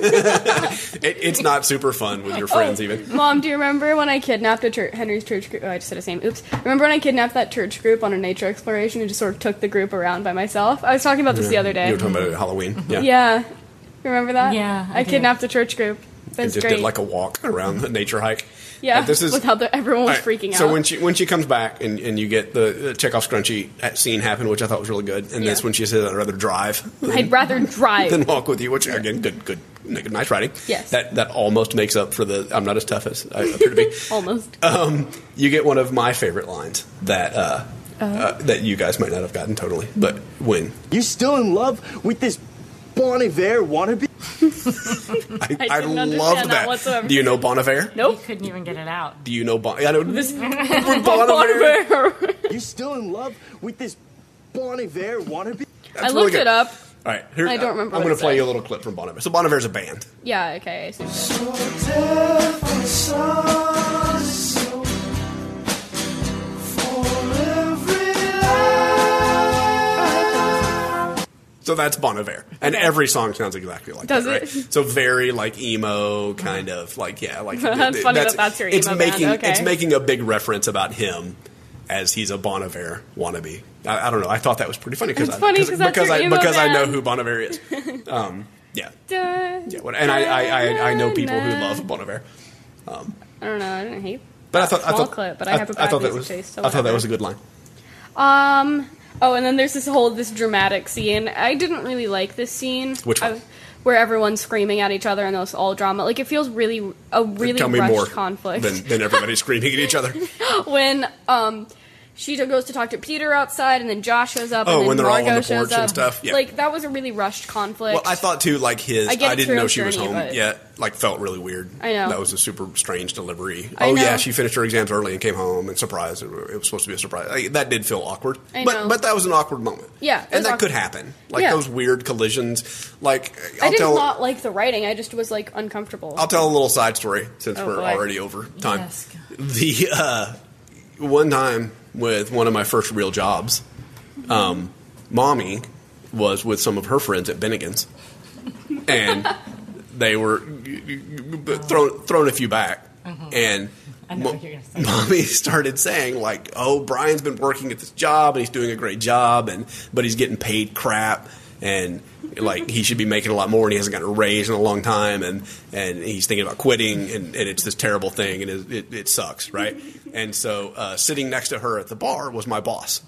It's not super fun with your friends even. Mom, do you remember when I kidnapped Henry's church group? Oh, I just said his name. Oops. Remember when I kidnapped that church group on a nature exploration and just sort of took the group around by myself? I was talking about this the other day. You were talking about Halloween. Yeah. Yeah. Remember that? Yeah, I I do. kidnapped the church group. And That's just great. did like a walk around the nature hike. yeah. This is Without everyone was All right, freaking out. So when she comes back and you get the Chekhov scrunchie scene happen, which I thought was really good, and that's Yeah. when she says, "I'd rather drive I'd rather drive. than walk with you," which again, good, nice writing. Yes. That almost makes up for the "I'm not as tough as I appear to be." Almost. You get one of my favorite lines that that you guys might not have gotten totally, but when You still in love with this Bon Iver wannabe? I didn't love understand that that. whatsoever. Do you know Bon Iver? You Nope. couldn't even get it out. Do you know Bon? I know This Bon Iver. You still in love with this Bon Iver wannabe? That's I really looked good. it up. All right, here, I don't remember I'm what going it to play said. you a little clip from Bon Iver. So Bon Iver's a band. Yeah, okay. I assume that. So that's Bon Iver, and every song sounds exactly like Does that. it? Right? So very like emo, kind of like like That's funny that that's your it's emo making band, okay. it's making a big reference about him as he's a Bon Iver wannabe. I don't know. I thought that was pretty funny It's funny 'cause that's your emo because I know band. who Bon Iver is. Yeah. Dun, Yeah, and I know people who love Bon Iver. I don't know. I didn't hate But I thought small clip, but I have a bad thought that music was taste, so I thought that whatever. was a good line. Oh, and then there's this dramatic scene. I didn't really like this scene. Which one? Where everyone's screaming at each other and there's all drama. Like, it feels really Tell me rushed more conflict. than everybody screaming at each other. When she goes to talk to Peter outside, and then Josh shows up, Oh, and then when they're all on Margot the shows porch and up. stuff? Yeah. Like, that was a really rushed conflict. Well, I thought too, like I get I it's didn't know her she was journey, home but- yet. Like, felt really weird. I know. That was a super strange delivery. I Oh yeah, know. she finished her exams early and came home and surprised. It was supposed to be a surprise. Like, that did feel awkward. I but know. but that was an awkward moment. Yeah, it and was that could awkward. happen. Like Yeah. those weird collisions. Like I did not like the writing. I just was, like, uncomfortable. I'll tell a little side story since Oh, we're boy. already over time. Yes. The one time with one of my first real jobs, Mommy was with some of her friends at Bennigan's, and they were throwing a few back, and I know what you're gonna say. Mommy started saying like, "Oh, Brian's been working at this job and he's doing a great job, but he's getting paid crap, and like he should be making a lot more, and he hasn't gotten a raise in a long time, and he's thinking about quitting, and it's this terrible thing, and it sucks, right?" And so sitting next to her at the bar was my boss.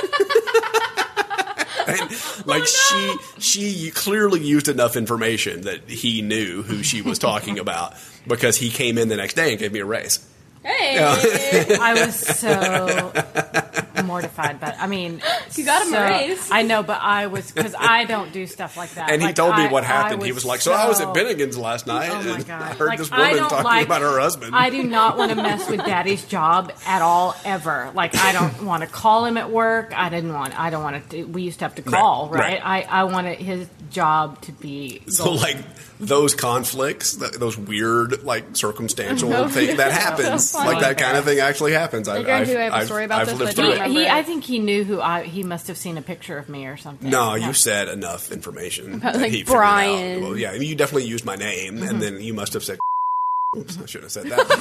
And like she clearly used enough information that he knew who she was talking about, because he came in the next day and gave me a raise. Hey! I was so mortified, but I mean, You got him a raise. I know, but I was, because I don't do stuff like that. And he Like, told me what I happened. He was like, "So I was at Bennigan's last night, Oh my and God. I heard Like, this I woman don't talking like- about her husband." I do not want to mess with Daddy's job at all, ever. Like, I don't want to call him at work. I don't want to. We used to have to call, Right. I wanted his job to be. So like those conflicts, those weird like circumstantial thing that happens, So like that funny. kind of thing actually happens. I guarantee I have a story about I've this, lived but I through don't it. remember. I think he knew who he must have seen a picture of me or something. No, you said enough information. About, that like, he figured Brian. out. Well, yeah, I mean, you definitely used my name, and then you must have said. Oops, I shouldn't have said that.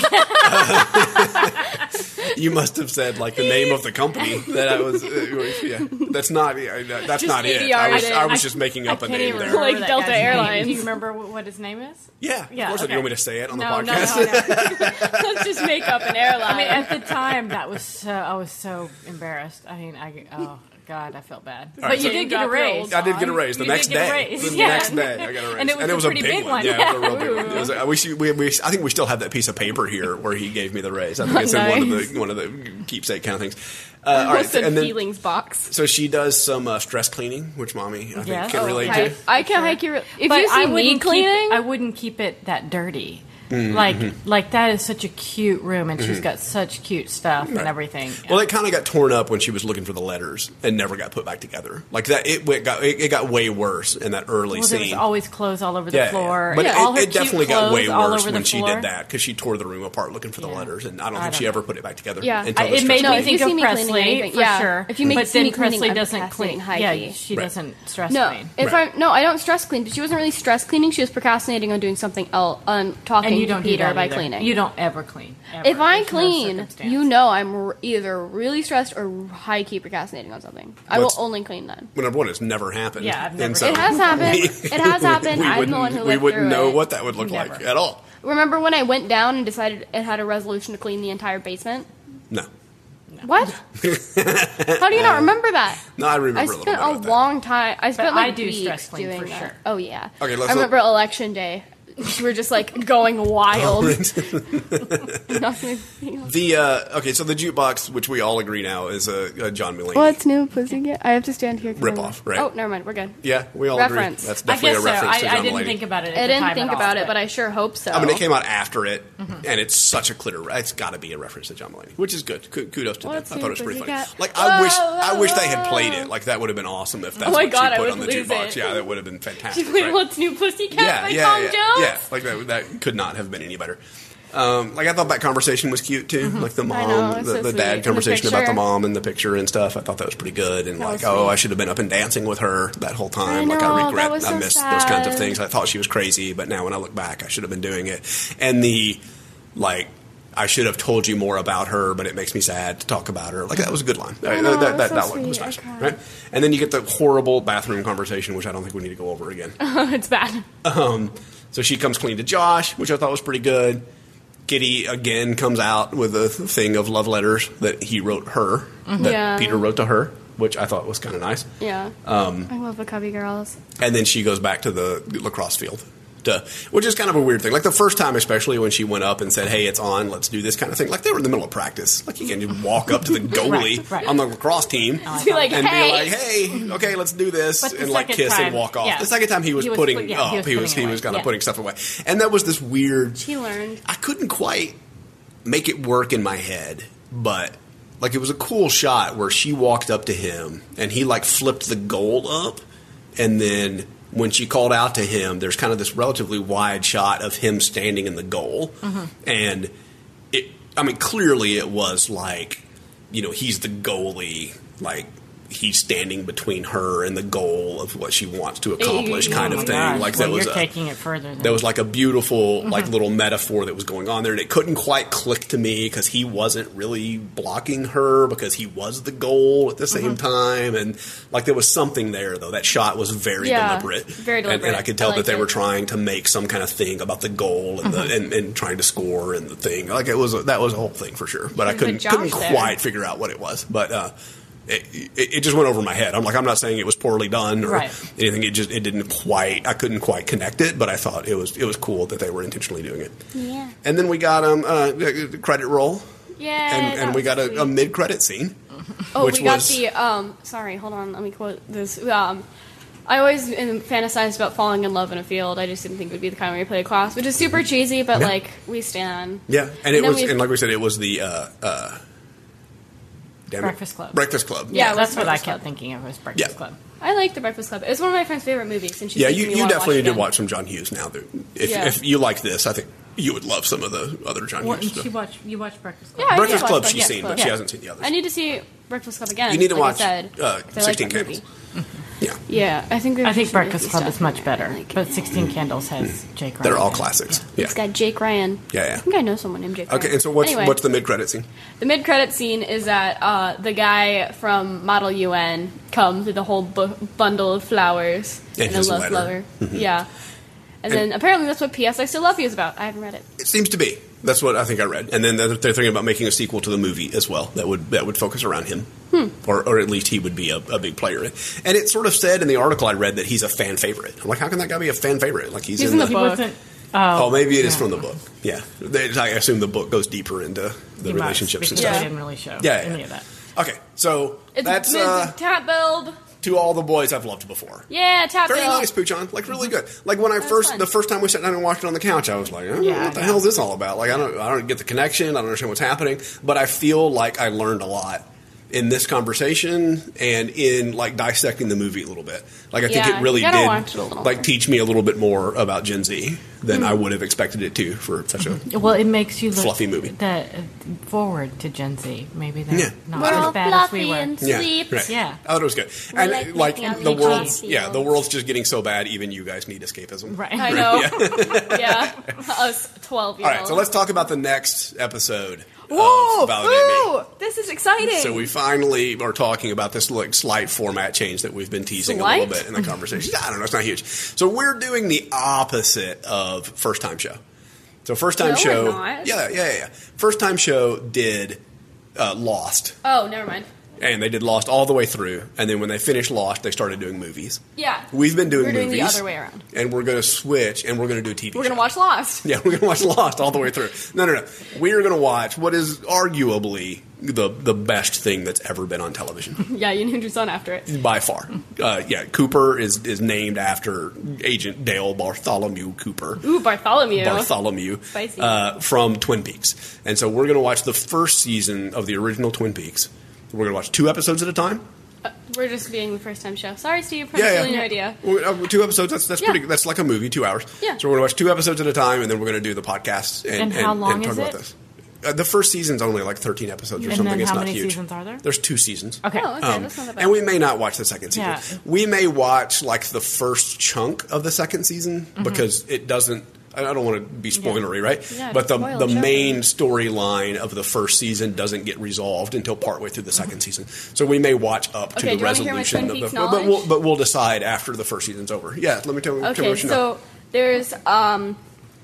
You must have said like the name of the company that I was. Yeah, that's not. That's Just not it. ADR'd it. I was just making up a can't name even there. remember Like that Delta guy's name. Airlines. Do you remember what his name is? Yeah, Yeah, of course. okay. You want me to say it on the No, podcast? no. Let's just make up an airline. I mean, at the time, that was I was so embarrassed. I mean, oh God, I felt bad. right, But so- you did get a raise. I did get a raise the You next did get a day. raise. The Yeah. next day, I got a raise, And it was a a pretty big big one. Yeah, it was a real big one. It was, I think we still have that piece of paper here where he gave me the raise. I think it's in one of the keepsake kind of things. All right, Said and then feelings box. so she does some stress cleaning, which Mommy I think Yes. can Oh, relate Okay. to. I can hike you. If But you see me wouldn't cleaning, I wouldn't keep it that dirty. Mm-hmm. Like that is such a cute room, and she's got such cute stuff and everything. Well, it kind of got torn up when she was looking for the letters and never got put back together. Like that, it got way worse in that early Well, there was scene. alwaher clothes all over the floor. But and all her it definitely cute got way clothes all worse over when the she floor. did that because she tore the room apart looking for the letters, and I don't I think don't she know. ever put it back together. Yeah. until the It made stress No, me if think you of see me cleaning Presley anything- for yeah. sure. If you make but see then me cleaning, Presley I'm doesn't procrastinating clean. Yeah, high-key. she Right. doesn't stress no. clean. If Right. I don't stress clean. She wasn't really stress cleaning. She was procrastinating on doing something else, on talking And you to don't do Peter that by either. cleaning. You don't ever clean. Ever. If I There's no clean, circumstance. you know I'm either really stressed or high key procrastinating on something. I will What's- only clean then. Well, number one, it's never happened. Yeah, I've never And done It has happened. It has happened. We I'm the one who lived wouldn't through know it. what that would look like Never. at all. Remember when I went down and decided it had a resolution to clean the entire basement? No. What? How do you not remember that? No, I remember I a little spent bit a about that. long time. I spent But like I do weeks stress clean doing for that. sure. Oh yeah. Okay, let's I remember election day. We were just like going wild. Nothing. Okay, so the jukebox, which we all agree now, is a John Mulaney What's new, Pussycat? I have to stand here. 'cause Rip I'm- off, right? Oh, never mind. We're good. Yeah, we all Reference. agree. That's I definitely guess a so. reference to John I didn't Mulaney. think about it. At I the didn't time think at all, about it, but I sure hope so. I mean, it came out after it, and it's such a clear. It's got to be a reference to John Mulaney, which is good. Kudos to them. I What's thought it new, was pretty funny. Pussycat? Like I wish they had played it. Like that would have been awesome if that's Oh my what God, I she put would on the lose jukebox. it. Yeah, that would have been fantastic. She played right? What's New, Pussycat Yeah, by Tom Jones? yeah. Like that could not have been any better. Like I thought that conversation was cute too. Like the mom, know, it's the so sweet. dad And the conversation about the picture. mom and the picture and stuff. I thought that was pretty good. And That like, was oh, sweet. I should have been up and dancing with her that whole time. I Like know, I that regret, was I so missed those kinds of sad. things. I thought she was crazy, but now when I look back, I should have been doing it. And I should have told you more about her, but it makes me sad to talk about her. Like that was a good line. know, that that's so that one was sweet. nice, I cried. right? And then you get the horrible bathroom conversation, which I don't think we need to go over again. It's bad. So she comes clean to Josh, which I thought was pretty good. Kitty again comes out with a thing of love letters that he wrote her, that Yeah. Peter wrote to her, which I thought was kind of nice. Yeah. I love the Cubby Girls. And then she goes back to the lacrosse field, which is kind of a weird thing. Like the first time, especially when she went up and said, "Hey, it's on, let's do this kind of thing." Like they were in the middle of practice. Like you can't just walk up to the goalie Right. on the lacrosse team Be like, and hey. be like, "Hey, okay, let's do this," But the and like second kiss time, and walk off. yeah. The second time he was He was putting put- yeah, up, he he was was putting away. kind of Yeah. putting stuff away, and that was this weird. She learned. I couldn't quite make it work in my head, but like it was a cool shot where she walked up to him and he like flipped the goal up, and then when she called out to him, there's kind of this relatively wide shot of him standing in the goal, and clearly it was like, he's the goalie, like he's standing between her and the goal of what she wants to accomplish, kind of thing. Gosh, Like well, that was you're taking it further. Than there was like a beautiful like little metaphor that was going on there, and it couldn't quite click to me because he wasn't really blocking her because he was the goal at the same time, and like there was something there though. That shot was very deliberate, very deliberate. and I could tell I that they liked were it. trying to make some kind of thing about the goal and and trying to score and the thing. Like that was a whole thing for sure, but I Good couldn't Josh there. quite figure out what it was, but. It just went over my head. I'm not saying it was poorly done or anything. It didn't quite. I couldn't quite connect it, but I thought it was cool that they were intentionally doing it. Yeah. And then we got credit roll. Yeah. And we got a mid credit scene. Oh, which we got was- the sorry, hold on, let me quote this. I always fantasized about falling in love in a field. I just didn't think it would be the kind where you play a class, which is super cheesy, but like we stand. Yeah, and it then was, and like we said, it was the Breakfast Club. Breakfast Club. Yeah, That's what I Breakfast kept Club. thinking of was Breakfast Yeah. Club. I like the Breakfast Club. It was one of my friend's favorite movies, and she Yeah, made you me wanna definitely watch it need to again. watch some John Hughes now. Yeah. If you like this, I think you would love some of the other John What, Hughes and stuff. you watched Breakfast Club? Yeah, I Breakfast did watch Club Breakfast she's seen, Club. but she hasn't seen the others. I need to see Breakfast Club again. You need to like watch I said, 'cause I like 16 that movie. Candles. Yeah. Yeah, I think Breakfast Club is much better, but 16 Candles has Jake Ryan. They're all in it. classics. Yeah. It's got Jake Ryan. Yeah. I think I know someone named Jake Ryan. Okay, and so what's Anyway. what's the mid credit scene? The mid-credit scene is that the guy from Model UN comes with a whole bundle of flowers And a his love letter. letter. Yeah. And then apparently that's what P.S. I Still Love You is about. I haven't read it. It seems to be. That's what I think I read. And then they're thinking about making a sequel to the movie as well. That would focus around him, or at least he would be a big player. And it sort of said in the article I read that he's a fan favorite. I'm like, how can that guy be a fan favorite? Like he's in in the He book. wasn't. Oh, maybe it is from the book. Yeah, I assume the book goes deeper into the He relationships must, and because stuff. they didn't really show Yeah, any yeah. of that. Okay, so It's that's a tap build. to all the boys I've loved before. Yeah, tap Very build. nice, Poochon. Like really good. Like when fun. the first time we sat down and watched it on the couch, I was like, Yeah, what the hell is this all about? Like I don't get the connection. I don't understand what's happening. But I feel like I learned a lot in this conversation and in like dissecting the movie a little bit. Like I think Yeah, it really you gotta did watch it a little like more. teach me a little bit more about Gen Z than I would have expected it to for such a Well, it makes you look Fluffy movie. Forward to Gen Z. Maybe they're Yeah. not We're all as bad as we fluffy were. and Yeah, sweet. right. Yeah. I thought it was good. We're And like like making out the in world, the yeah, the fields. world's just getting so bad. Even you guys need escapism. Right. I know. Yeah. Us 12-year-olds. All right, so let's talk about the next episode Whoa! of Validate Me. Ooh, this is exciting. So we finally are talking about this like slight format change that we've been teasing a little Slight? bit in the conversation. I don't know, it's not huge. So we're doing the opposite of First Time Show. So First Time No, Show, we're not. yeah. First Time Show did Lost, Oh, never mind. and they did Lost all the way through. And then when they finished Lost, they started doing movies. Yeah. We've been doing We're doing movies, the other way around. and we're going to switch, and we're going to do a TV. We're going show. to watch Lost. Yeah, we're going to watch Lost all the way through. No. We are going to watch what is arguably the best thing that's ever been on television. Yeah, you named your son after it. By far. Yeah, Cooper is named after Agent Dale Bartholomew Cooper. Ooh, Bartholomew. Bartholomew. Spicy. From Twin Peaks. And so we're going to watch the first season of the original Twin Peaks. We're going to watch 2 episodes at a time. We're just being the first time show. Sorry, Steve, for Yeah, stealing yeah. your idea. 2 episodes, that's Yeah. pretty. That's like a movie, 2 hours. Yeah. So we're going to watch 2 episodes at a time, and then we're going to do the podcast And how long talk is about it? this. The first season's only like 13 episodes or And something. then It's how not many huge. seasons are there? There's 2 seasons. Okay. Oh, okay, that's not that bad. And we may not watch the second season. Yeah. We may watch like the first chunk of the second season because it doesn't. I don't want to be spoilery, right? Yeah, but the spoil the the show. main storyline of the first season doesn't get resolved until partway through the second season. So we may watch up Okay, to do the you wanna hear my resolution Twin of the. Peaks But knowledge? we'll decide after the first season's over. Yeah, let me tell you. Okay, what you know. so there's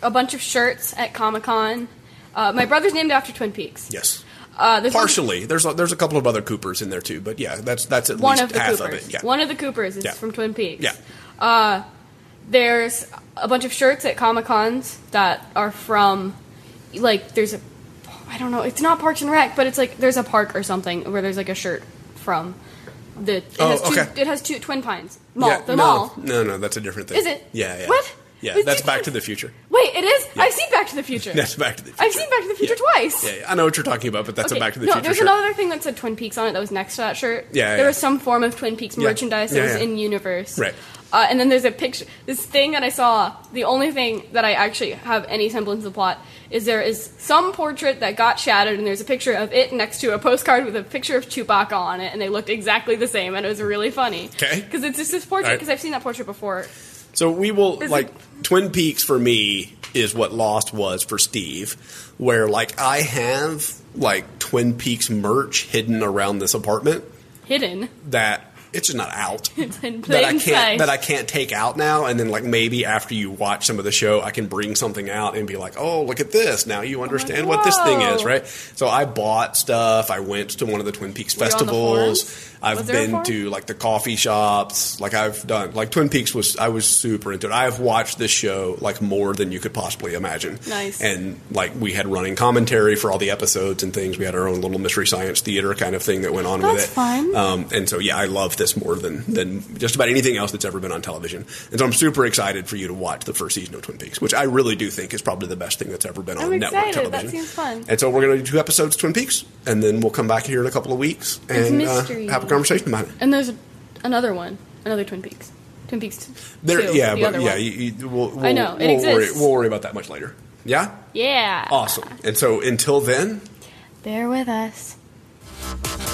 a bunch of shirts at Comic-Con. My brother's named after Twin Peaks. Yes. There's Partially. There's a couple of other Coopers in there too, but yeah, that's at one least of the half Coopers. of it. Yeah. One of the Coopers is Yeah. from Twin Peaks. Yeah. There's a bunch of shirts at Comic-Cons that are from, like, there's a, I don't know, it's not Parks and Rec, but it's like, there's a park or something where there's like a shirt from it has two Twin Pines. Mall. No, that's a different thing. Is it? Yeah. What? Yeah, It's that's two- Back to the Future. Wait, it is? Yeah. I've seen Back to the Future. That's Back to the Future. I've seen Back to the Future twice. Yeah, I know what you're talking about, but that's a Back to the Future there's shirt. another thing that said Twin Peaks on it that was next to that shirt. Yeah, There yeah. was some form of Twin Peaks merchandise that was in universe. Right. And then there's a picture, this thing that I saw, the only thing that I actually have any semblance of plot is there is some portrait that got shattered and there's a picture of it next to a postcard with a picture of Chewbacca on it and they looked exactly the same and it was really funny. Okay. Because it's just this portrait, All right. because I've seen that portrait before. So we will, Is like, it- Twin Peaks for me is what Lost was for Steve, where, like, I have, like, Twin Peaks merch hidden around this apartment Hidden. that it's just not out. It's in that I plain sight. can't take out now, and then, like, maybe after you watch some of the show, I can bring something out and be like, oh, look at this. Now you understand what this thing is, whoa. right? So I bought stuff. I went to one of the Twin Peaks Were you on the festivals. forums? I've Was there a been forum? to, like, the coffee shops. Like, I've done, like, Twin Peaks I was super into it. I've watched this show, like, more than you could possibly imagine. Nice. And, like, we had running commentary for all the episodes and things. We had our own little Mystery Science Theater kind of thing that went on with That's it. fun. And so, yeah, I love this more than just about anything else that's ever been on television. And so I'm super excited for you to watch the first season of Twin Peaks, which I really do think is probably the best thing that's ever been on I'm network excited. That television. seems fun. And so we're going to do 2 episodes of Twin Peaks, and then we'll come back here in a couple of weeks and mystery. have a conversation about it. And there's another one. Another Twin Peaks. Twin Peaks 2. Yeah, the but other yeah, one. I know, it exists. We'll worry about that much later. Yeah? Yeah. Awesome. And so until then, Bear with us.